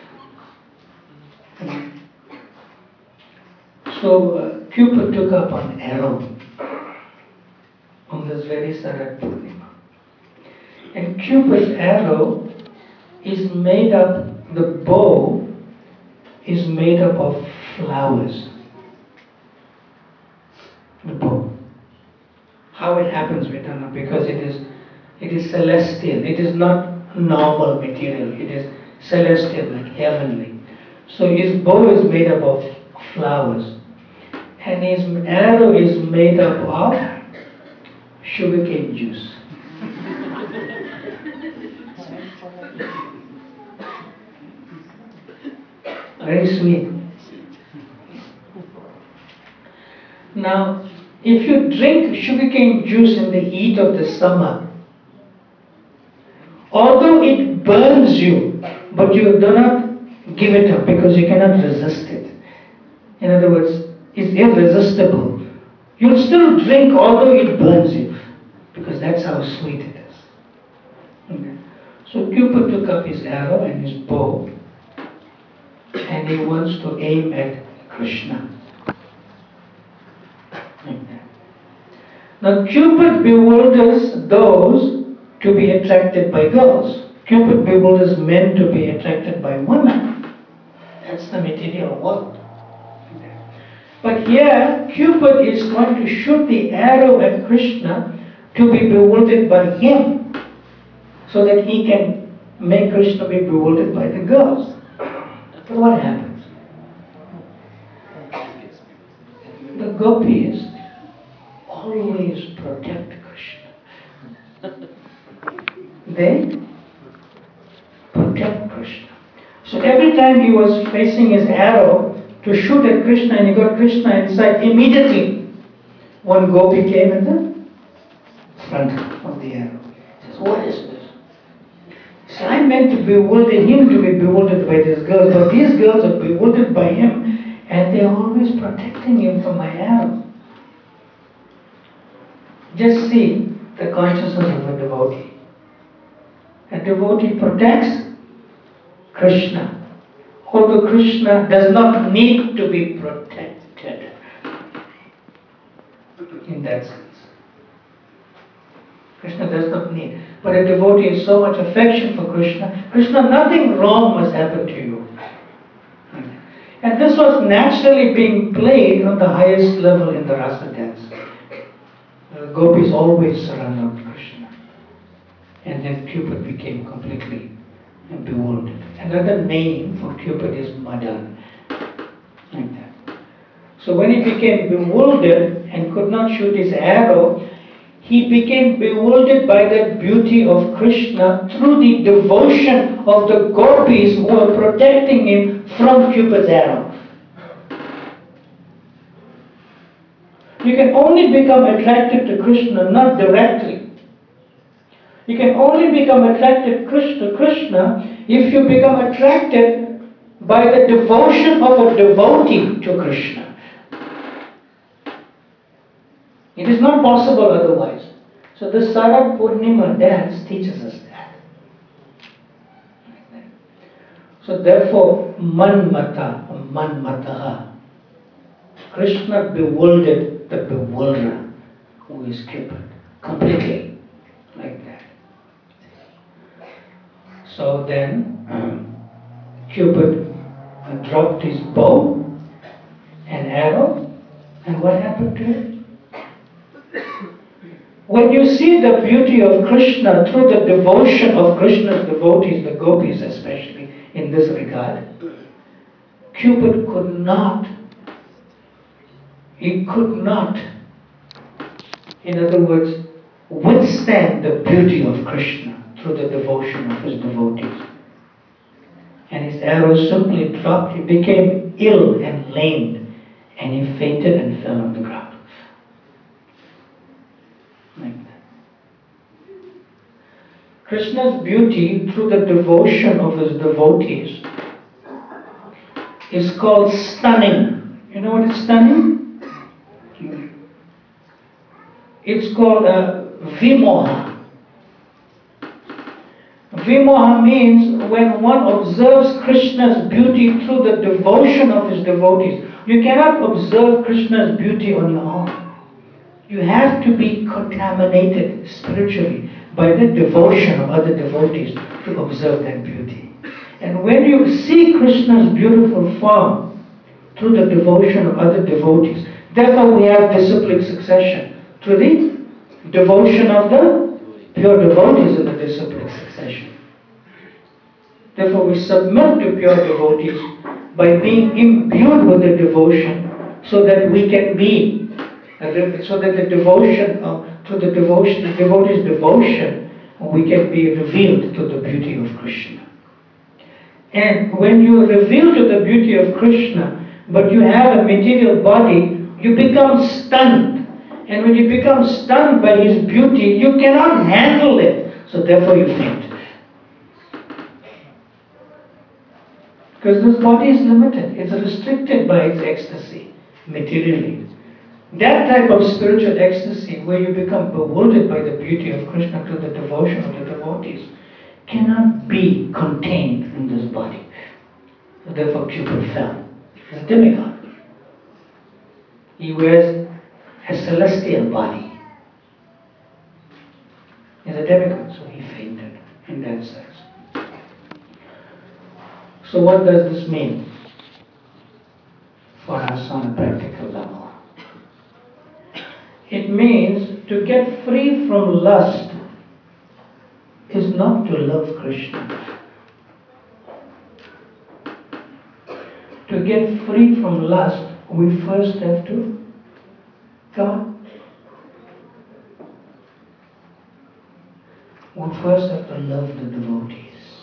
So uh, Cupid took up an arrow on this very Sarat Purnima. And Cupid's arrow is made up, the bow is made up of flowers. The bow. How it happens, we don't know, because it is it is celestial. It is not normal material. It is celestial, like heavenly. So his bow is made up of flowers. And his arrow is made up of sugarcane juice. Very sweet. Now, if you drink sugarcane juice in the heat of the summer, although it burns you, but you do not give it up because you cannot resist it. In other words, it's irresistible. You'll still drink although it burns you, because that's how sweet it is. Okay. So Cupid took up his arrow and his bow, and he wants to aim at Krishna. Like that. Now Cupid bewilders those to be attracted by girls. Cupid bewilders men to be attracted by women. That's the material world. But here, Cupid is going to shoot the arrow at Krishna to be bewildered by him, so that he can make Krishna be bewildered by the girls. But what happens? The gopis always protect Krishna. They protect Krishna. So every time he was facing his arrow to shoot at Krishna and he got Krishna inside, immediately one gopi came in the front of the arrow. He says, what is this? He said, I meant to bewilder him to be bewildered by these girls, but these girls are bewildered by him and they are always protecting him from my arrow. Just see the consciousness of a devotee. A devotee protects Krishna, although Krishna does not need to be protected in that sense. Krishna does not need. But a devotee has so much affection for Krishna. Krishna, nothing wrong must happen to you. And this was naturally being played on the highest level in the rasa dance. The gopis always surrendered to Krishna. And then Cupid became completely bewildered. Another name for Cupid is Madan. Like that. So when he became bewildered and could not shoot his arrow, he became bewildered by the beauty of Krishna through the devotion of the gopis who were protecting him from Cupid's arrow. You can only become attracted to Krishna not directly. You can only become attracted to Krishna if you become attracted by the devotion of a devotee to Krishna. It is not possible otherwise. So the Sarat Purnima dance teaches us that. So therefore, Manmata, Manmataha, Krishna bewildered the bewilderer, who is Cupid, completely, like that. So then, um, Cupid dropped his bow and arrow, and what happened to it? When you see the beauty of Krishna through the devotion of Krishna's devotees, the gopis especially, in this regard, Cupid could not, he could not, in other words, withstand the beauty of Krishna through the devotion of his devotees. And his arrow simply dropped, he became ill and lame, and he fainted and fell on the ground. Like that. Krishna's beauty through the devotion of his devotees is called stunning. You know what is stunning? It's called a vimoha. Vimoha means when one observes Krishna's beauty through the devotion of his devotees. You cannot observe Krishna's beauty on your own. You have to be contaminated spiritually by the devotion of other devotees to observe that beauty. And when you see Krishna's beautiful form through the devotion of other devotees, therefore we have disciplic succession through the devotion of the pure devotees in the disciplic succession. Therefore we submit to pure devotees by being imbued with the devotion so that we can be so that the devotion, uh, through the devotion, the devotee's devotion, we can be revealed to the beauty of Krishna. And when you are revealed to the beauty of Krishna, but you have a material body, you become stunned. And when you become stunned by his beauty, you cannot handle it. So therefore you faint. Because this body is limited. It's restricted by its ecstasy, materially. That type of spiritual ecstasy where you become bewildered by the beauty of Krishna through the devotion of the devotees cannot be contained in this body. So therefore Cupid fell. He's a demigod. He wears a celestial body. He's a demigod, so he fainted in that sense. So what does this mean for us on a practical level? It means to get free from lust is not to love Krishna. To get free from lust, we first have to, come on, we first have to love the devotees.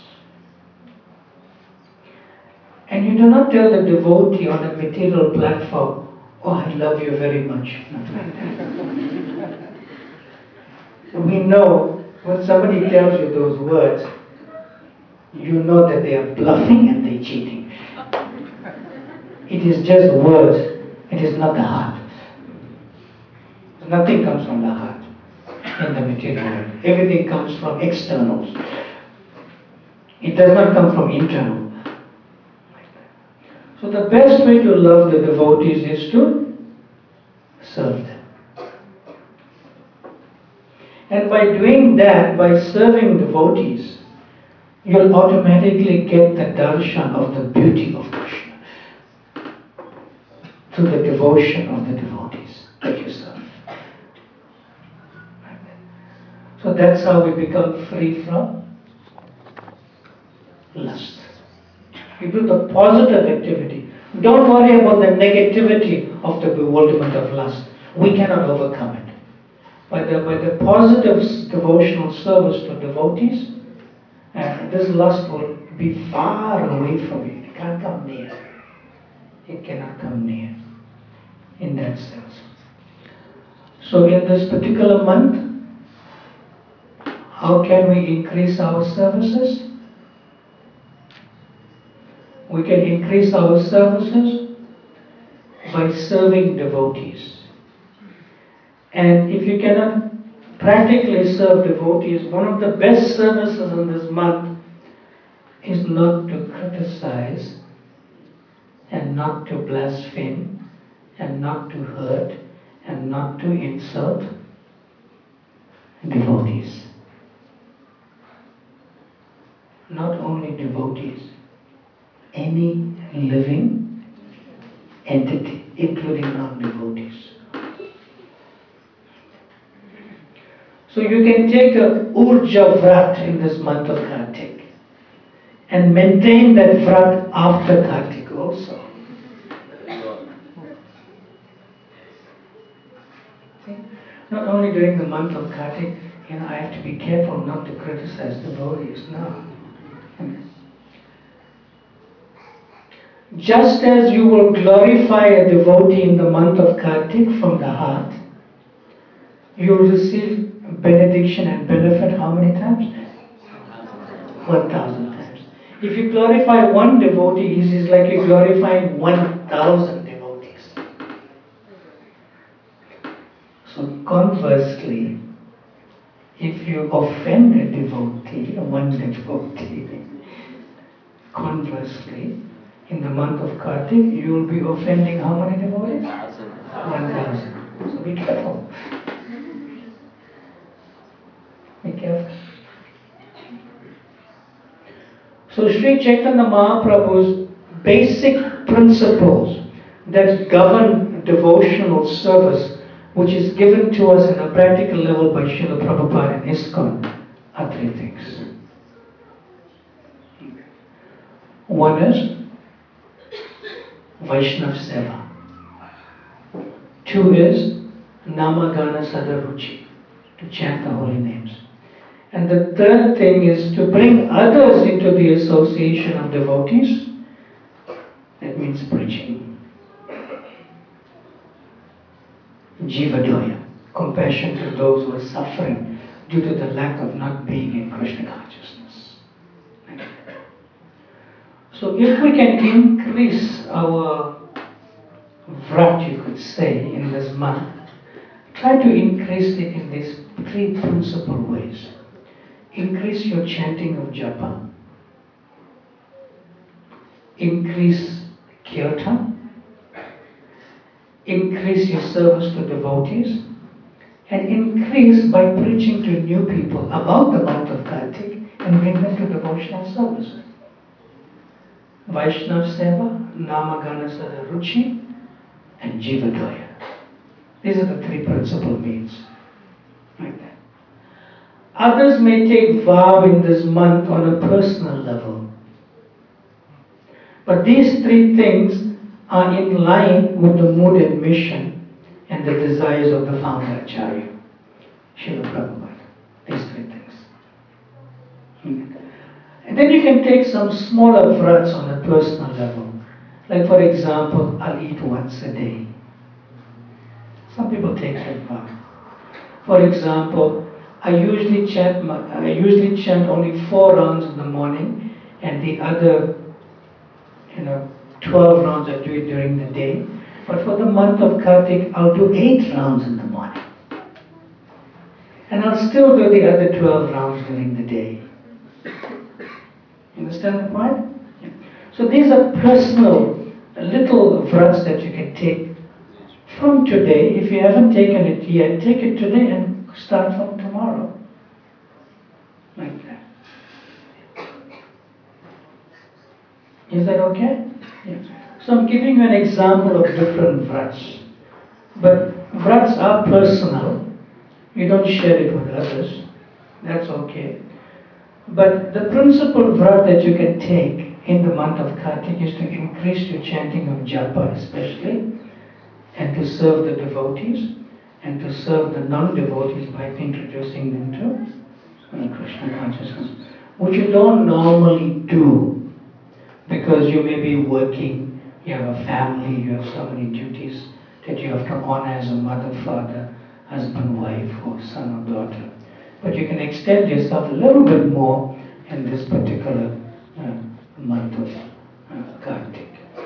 And you do not tell the devotee on a material platform, oh, I love you very much. Not like that. We know when somebody tells you those words, you know that they are bluffing and they are cheating. It is just words. It is not the heart. Nothing comes from the heart in the material world. Everything comes from externals. It does not come from internal. So the best way to love the devotees is to serve them. And by doing that, by serving devotees, you'll automatically get the darshan of the beauty of Krishna through the devotion of the devotees that you serve. So that's how we become free from lust. You do the positive activity. Don't worry about the negativity of the bewilderment of lust. We cannot overcome it. By the, by the positive devotional service to devotees, and this lust will be far away from you. It can't come near. It cannot come near in that sense. So in this particular month, how can we increase our services? We can increase our services by serving devotees. And if you cannot practically serve devotees, one of the best services in this month is not to criticize and not to blaspheme and not to hurt and not to insult devotees. Not only devotees, any living entity, including non-devotees. So you can take a Urja Vrat in this month of Kartik and maintain that Vrat after Kartik also. See? Not only during the month of Kartik, you know, I have to be careful not to criticize devotees. No. Just as you will glorify a devotee in the month of Kartik from the heart, you will receive benediction and benefit how many times? One thousand times. If you glorify one devotee, it is like you glorifying one thousand devotees. So conversely, if you offend a devotee, one devotee, conversely, in the month of Kartik, you will be offending how many devotees? One thousand. So be careful. Be careful. So Sri Chaitanya Mahaprabhu's basic principles that govern devotional service, which is given to us at a practical level by Srila Prabhupada and ISKCON, are three things. One is Vaishnav Seva. Two is Namagana Sadaruchi, to chant the holy names. And the third thing is to bring others into the association of devotees. That means preaching. Jivadoya, compassion to those who are suffering due to the lack of not being in Krishna consciousness. So if we can increase our vrat, you could say, in this month, try to increase it in these three principal ways. Increase your chanting of japa. Increase kirtan. Increase your service to devotees. And increase by preaching to new people about the month of Kartik and bring them to devotional service. Vaishnav Seva, Namagana Sadaruchi, and Jivadoya. These are the three principal means. Like that. Others may take vow in this month on a personal level. But these three things are in line with the mood and mission and the desires of the founder Acharya, Srila Prabhupada. These three things. And then you can take some smaller vrats on a personal level. Like for example, I'll eat once a day. Some people take that vow. For example, I usually chant I usually chant only four rounds in the morning, and the other, you know, twelve rounds I do it during the day. But for the month of Kartik, I'll do eight rounds in the morning. And I'll still do the other twelve rounds during the day. Understand the point? Yeah. So these are personal, little vrats that you can take from today. If you haven't taken it yet, take it today and start from tomorrow. Like that. Is that okay? Yeah. So I'm giving you an example of different vrats. But vrats are personal. You don't share it with others. That's okay. But the principal vrat that you can take in the month of Kartik is to increase your chanting of japa especially, and to serve the devotees, and to serve the non-devotees by introducing them to uh, Krishna consciousness, which you don't normally do because you may be working, you have a family, you have so many duties that you have to honor as a mother, father, husband, wife, or son or daughter. But you can extend yourself a little bit more in this particular uh, month of uh, Kartik.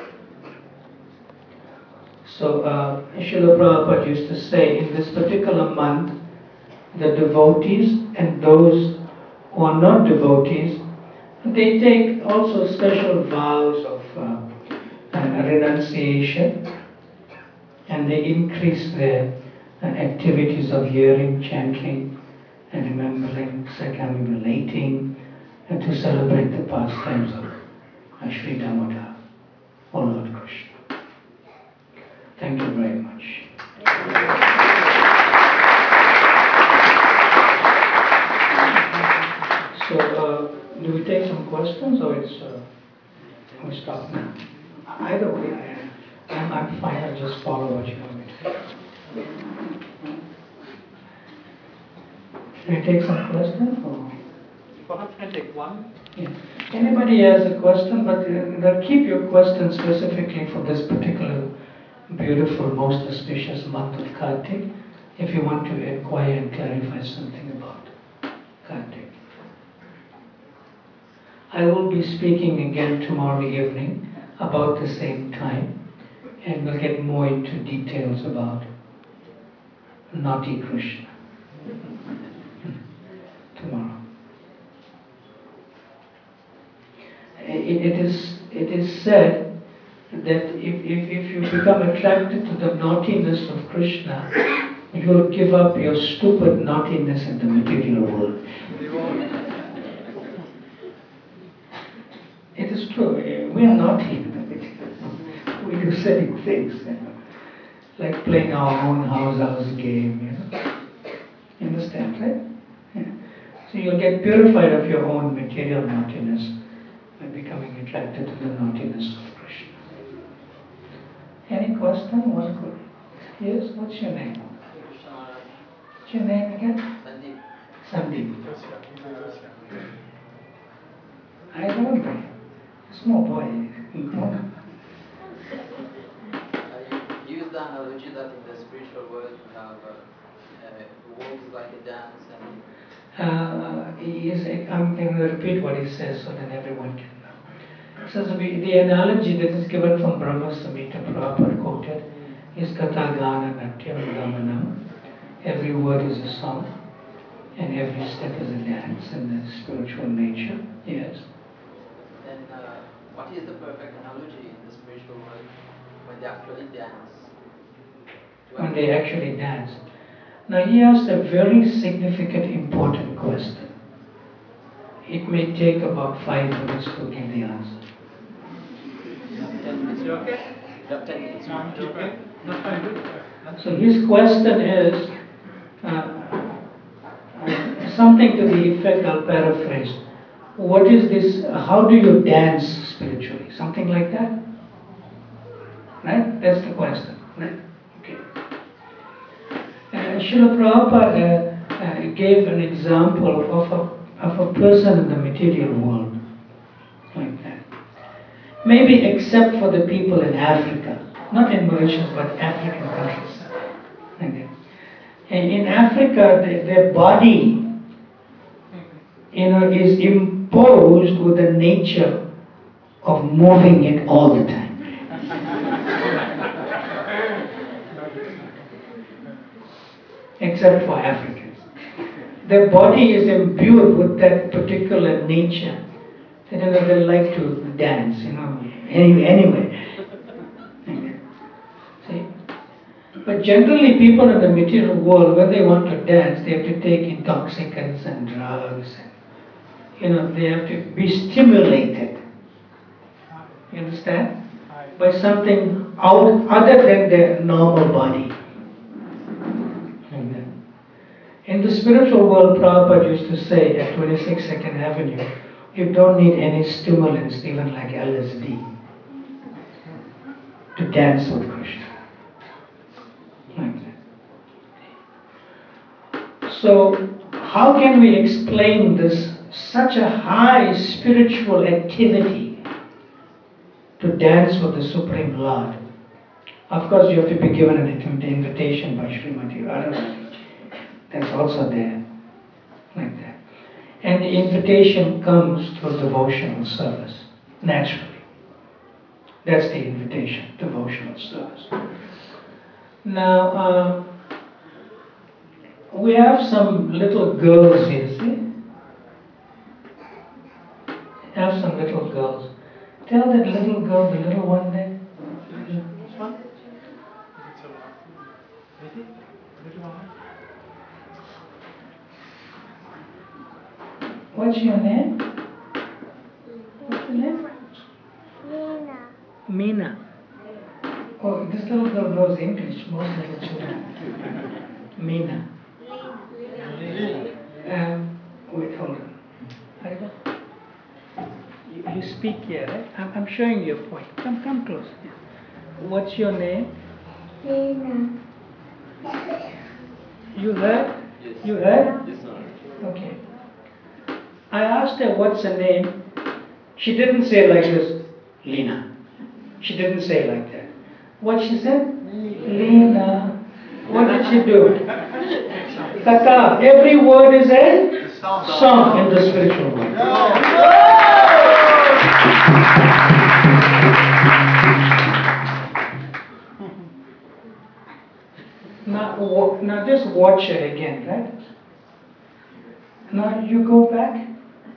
So, uh, Srila Prabhupada used to say, in this particular month, the devotees and those who are not devotees, they take also special vows of uh, uh, renunciation, and they increase their uh, activities of hearing, chanting, and remembering, circumambulating, and to celebrate the pastimes of uh, Sri Damodar, O Lord Krishna. Thank you very much. So, uh, do we take some questions, or it's uh, we stop now? Either way, I, I'm, I'm fine. I'll just follow what you want me to do. Can we take some questions? Or? Perhaps I can take one. Yeah. Anybody has a question, but uh, keep your question specifically for this particular beautiful, most auspicious month of Kartik, if you want to inquire and clarify something about Kartik. I will be speaking again tomorrow evening about the same time, and we'll get more into details about naughty Krishna tomorrow. It, it is it is said that if, if, if you become attracted to the naughtiness of Krishna, you'll give up your stupid naughtiness in the material world. It is true. We are naughty. We do silly things, you know, like playing our own house-house game. You know, you understand, right? Yeah. So you'll get purified of your own material naughtiness by becoming attracted to the naughtiness of Krishna. Any question? One good. Yes. What's your name? What's your name again? Sandeep. Sandeep. I remember. Small boy. I use the analogy that in the spiritual world you have uh, uh, work is like a dance and Uh, he is, I'm going to repeat what he says so that everyone can know. He says we, the analogy that is given from Brahma Samhita Prabhupada quoted is Katha Gana Natyam Gamanam. Every word is a song and every step is a dance in the spiritual nature. Yes. then uh, what is the perfect analogy in the spiritual world when they actually dance? When they actually dance. Now he asked a very significant, important question. It may take about five minutes to give the answer. ten minutes, you okay? ten minutes. No, you okay? Not very good. So his question is uh, uh, something to the effect, I'll paraphrase. What is this, uh, how do you dance spiritually? Something like that? Right? That's the question. Right? Okay. Uh, Srila Prabhupada uh, uh, gave an example of a, of a person in the material world. Like that. Maybe except for the people in Africa. Not in Mauritius, but African countries. Like that. And in Africa, the, their body, you know, is imposed with the nature of moving it all the time. Except for Africans. Their body is imbued with that particular nature. They don't know, they like to dance, you know, anyway. anyway. See? But generally people in the material world, when they want to dance, they have to take intoxicants and drugs. And, you know, they have to be stimulated. You understand? By something out other than their normal body. In the spiritual world, Prabhupada used to say at twenty-six second Avenue, you don't need any stimulants, even like L S D, to dance with Krishna. Like that. So, how can we explain this, such a high spiritual activity to dance with the Supreme Lord? Of course, you have to be given an invitation by Srimati Radharani. That's also there, like that. And the invitation comes through devotional service, naturally. That's the invitation, devotional service. Now, uh, we have some little girls here, see? We have some little girls. Tell that little girl, the little one there. This one? What's your name? What's your name? Lena. Meena. Oh, this little girl knows English, most little children. Meena. Um, wait, hold on. Hariba? You, you speak here, right? I'm, I'm showing you a point. Come, come close. What's your name? Lena. You heard? Yes. You heard? Yes, sir. Okay. I asked her what's her name. She didn't say like this, Lena. She didn't say like that. What she said? Lena. What did she do? Kata. Every word is a song in the spiritual world. Now, wa- now just watch her again, right? Now you go back.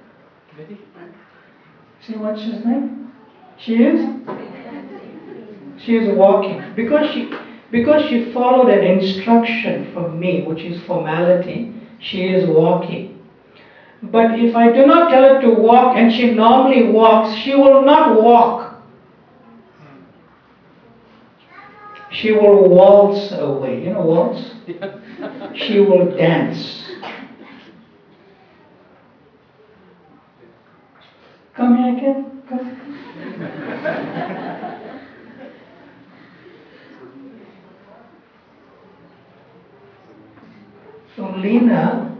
See what's his name? She is? She is walking. Because she because she followed an instruction from me, which is formality, she is walking. But if I do not tell her to walk and she normally walks, she will not walk. She will waltz away. You know waltz? She will dance. Come here again. Come. So Lena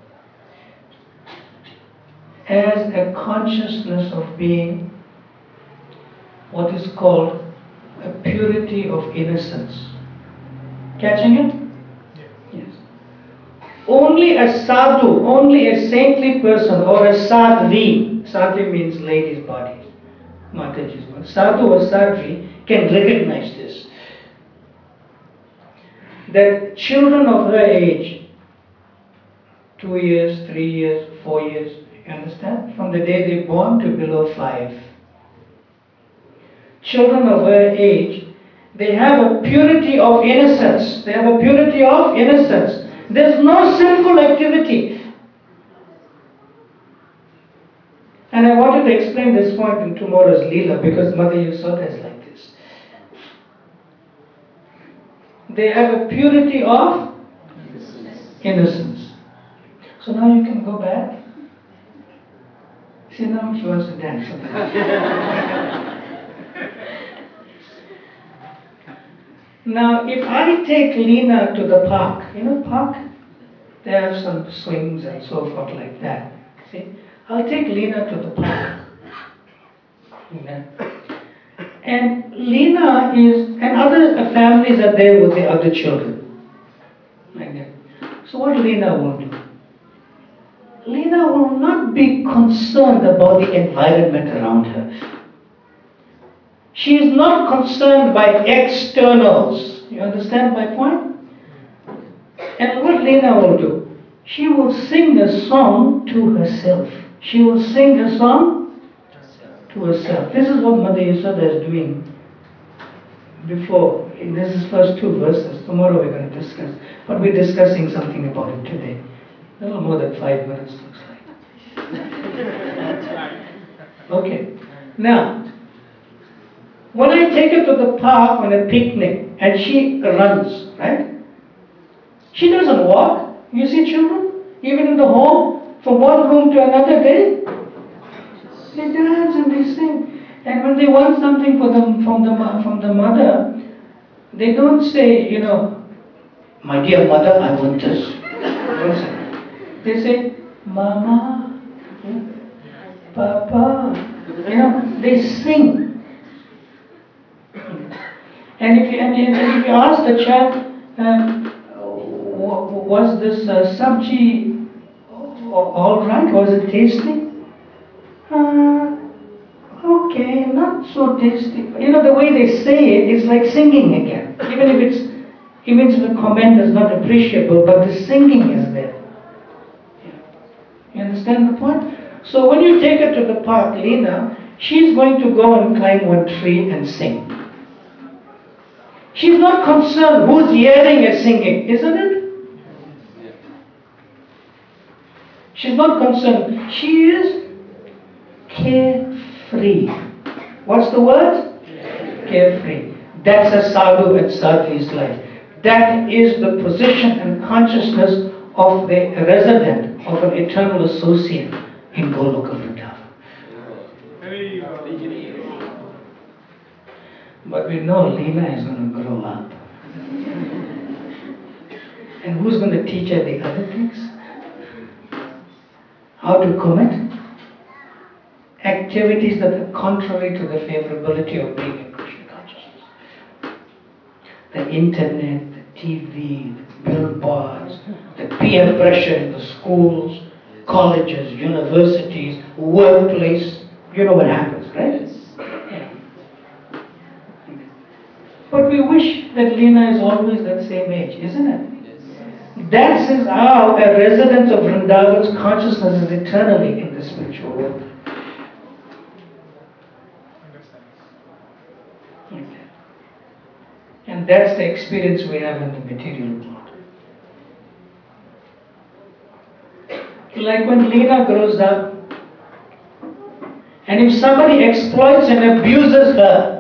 has a consciousness of being what is called a purity of innocence. Catching it? Yes. Only a sadhu, only a saintly person or a sadhvi, sadhvi means lady's body, Mataji's body. Sadhu or sadhvi can recognize this. That children of her age, two years, three years, four years, you understand? From the day they're born to below five. Children of her age, they have a purity of innocence. They have a purity of innocence. There's no sinful activity. And I wanted to explain this point in tomorrow's Leela because Mother Yasoda is like this. They have a purity of innocence. So now you can go back. See, now she wants to dance. Now, if I take Lena to the park, you know park? They have some swings and so forth like that. See? I'll take Lena to the park. Yeah. And Lena is, and other families are there with the other children. Like that. So what Lena will do? Lena will not be concerned about the environment around her. She is not concerned by externals. You understand my point? And what Lena will do? She will sing a song to herself. She will sing a song to herself. This is what Mother Yasoda is doing before this is first two verses. Tomorrow we're going to discuss. But we're discussing something about it today. A little more than five minutes looks like. That's right. Okay. Now, when I take her to the park on a picnic and she runs, right? She doesn't walk. You see children, even in the home, from one room to another day, they dance and they sing. And when they want something for them from the from the mother, they don't say, you know, my dear mother, I want this. Don't say. They say, Mama, Papa. You know, they sing. And if you, and if you ask the child, uh, was this uh, sabji all right? Was it tasty? Uh, okay, not so tasty. You know, the way they say it is like singing again. Even if it's, even if the comment is not appreciable, but the singing is there. You understand the point? So when you take her to the park, Lena, she's going to go and climb one tree and sing. She's not concerned who's hearing her singing, isn't it? She's not concerned. She is carefree. What's the word? Carefree. That's a sadhu and sadhi's life. That is the position and consciousness of the resident, of an eternal associate in Goloka Vrindavan. But we know Leela is going to grow up. And who's going to teach her the other things? How to commit activities that are contrary to the favorability of being in Krishna consciousness. The internet, the T V, the billboards, the peer pressure in the schools, colleges, universities, workplace. You know what happens, right? Yeah. But we wish that Leena is always that same age, isn't it? That is how a resident of Vrindavan's consciousness is eternally in the spiritual world. And that's the experience we have in the material world. Like when Leena grows up, and if somebody exploits and abuses her,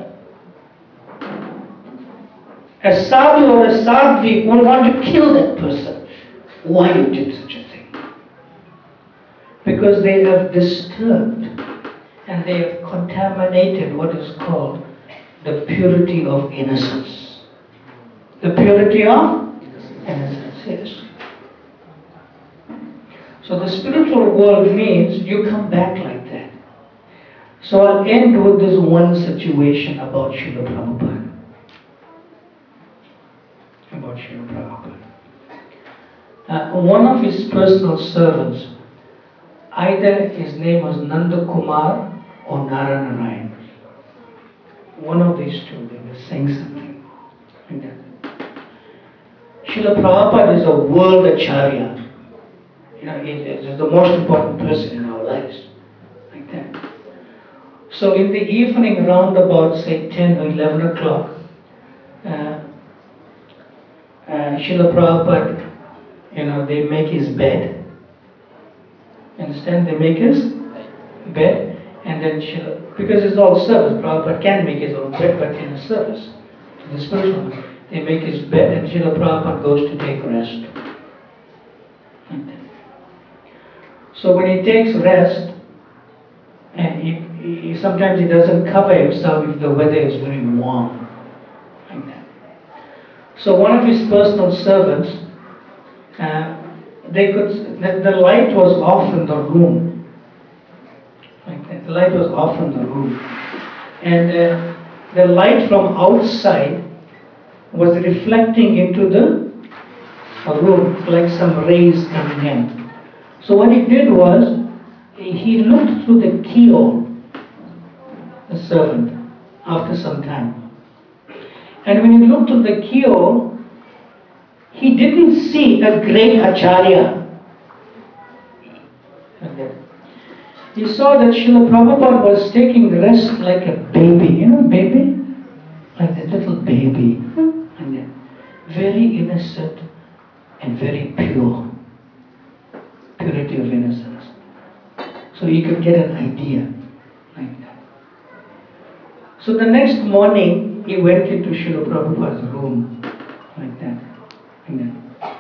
a sadhu or a sadhvi will want to kill that person. Why you did such a thing? Because they have disturbed and they have contaminated what is called the purity of innocence. The purity of innocence, yes. So the spiritual world means you come back like that. So I'll end with this one situation about Srila Prabhupada. About Srila Prabhupada. Uh, one of his personal servants, either his name was Nanda Kumar or Narayana. One of these two, they were saying something like that. Srila Prabhupada is a world acharya. You know, he is the most important person in our lives. Like that. So in the evening, around about say ten or eleven o'clock, uh, Uh, Srila Prabhupada, you know, they make his bed. Understand? They make his bed, and then Srila, because it's all service, Prabhupada can make his own bed, but in a service to the spiritual one. They make his bed, and Srila Prabhupada goes to take rest. So when he takes rest, and he, he sometimes he doesn't cover himself if the weather is very warm. So one of his personal servants, uh, they could, the, the light was off in the room. Like that. The light was off in the room. And uh, the light from outside was reflecting into the room, like some rays coming in. So what he did was, he looked through the keyhole, the servant, after some time. And when he looked through the keyhole, he didn't see a great acharya. He saw that Srila Prabhupada was taking rest like a baby. You know, baby? like that little baby, and then very innocent and very pure, purity of innocence. So you could get an idea like that. So the next morning, he went into Srila Prabhupada's room like that, and then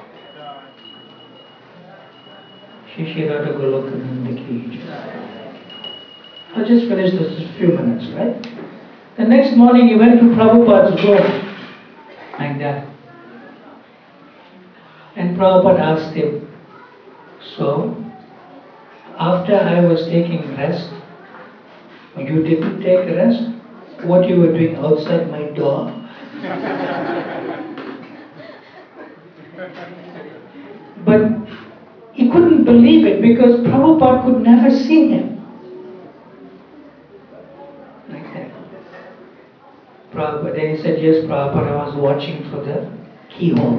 Shri Shri Radha Golokananda ki jai. I'll just finish this in a few minutes, right? The next morning he went to Prabhupada's room, like that. And Prabhupada asked him, so, after I was taking rest, you didn't take rest? What you were doing outside my door? But he couldn't believe it because Prabhupada could never see him. Prabhupada, then he said, yes, Prabhupada, I was watching through the keyhole.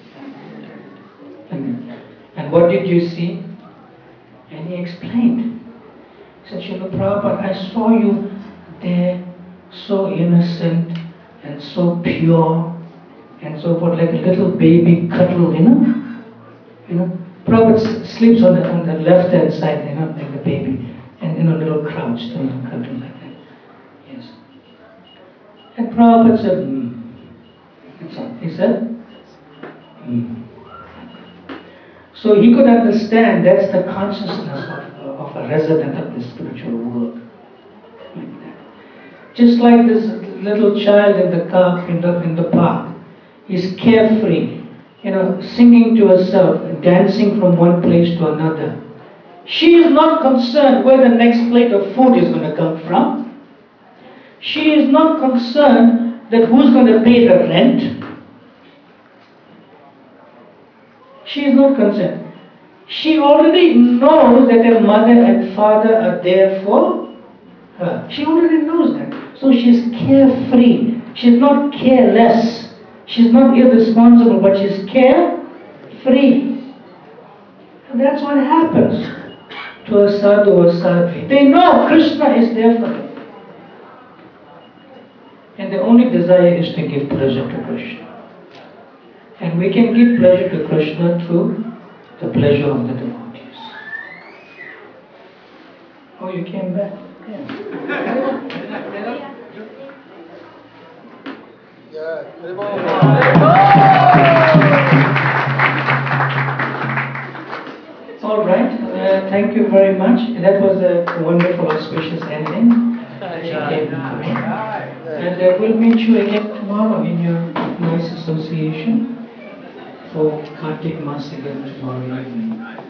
And, and what did you see? And he explained. He said, Srila Prabhupada, I saw you there, so innocent and so pure and so forth, like a little baby cuddle, you know? You know, Prabhupada sleeps on the, on the left hand side, you know, like the baby, and you know, little crouched, you know, cuddle like that. Yes. And Prabhupada said, hmm. That's all. He said, hmm. So he could understand that's the consciousness of, of a resident of the spiritual world. Like that. Just like this little child in the car, in the, in the park, is carefree, you know, singing to herself, dancing from one place to another. She is not concerned where the next plate of food is going to come from. She is not concerned that who's going to pay the rent. She is not concerned. She already knows that her mother and father are there for her. She already knows that. So she's carefree. She's not careless. She's not irresponsible, but she's carefree. And that's what happens to a sadhu or sadhvi. They know Krishna is there for them. And the only desire is to give pleasure to Krishna. And we can give pleasure to Krishna through the pleasure of the devotees. Oh, you came back? Yeah. All right. Uh, thank you very much. That was a wonderful, auspicious ending. And uh, we'll meet you again tomorrow in your nice association for Kartik Mass again tomorrow evening.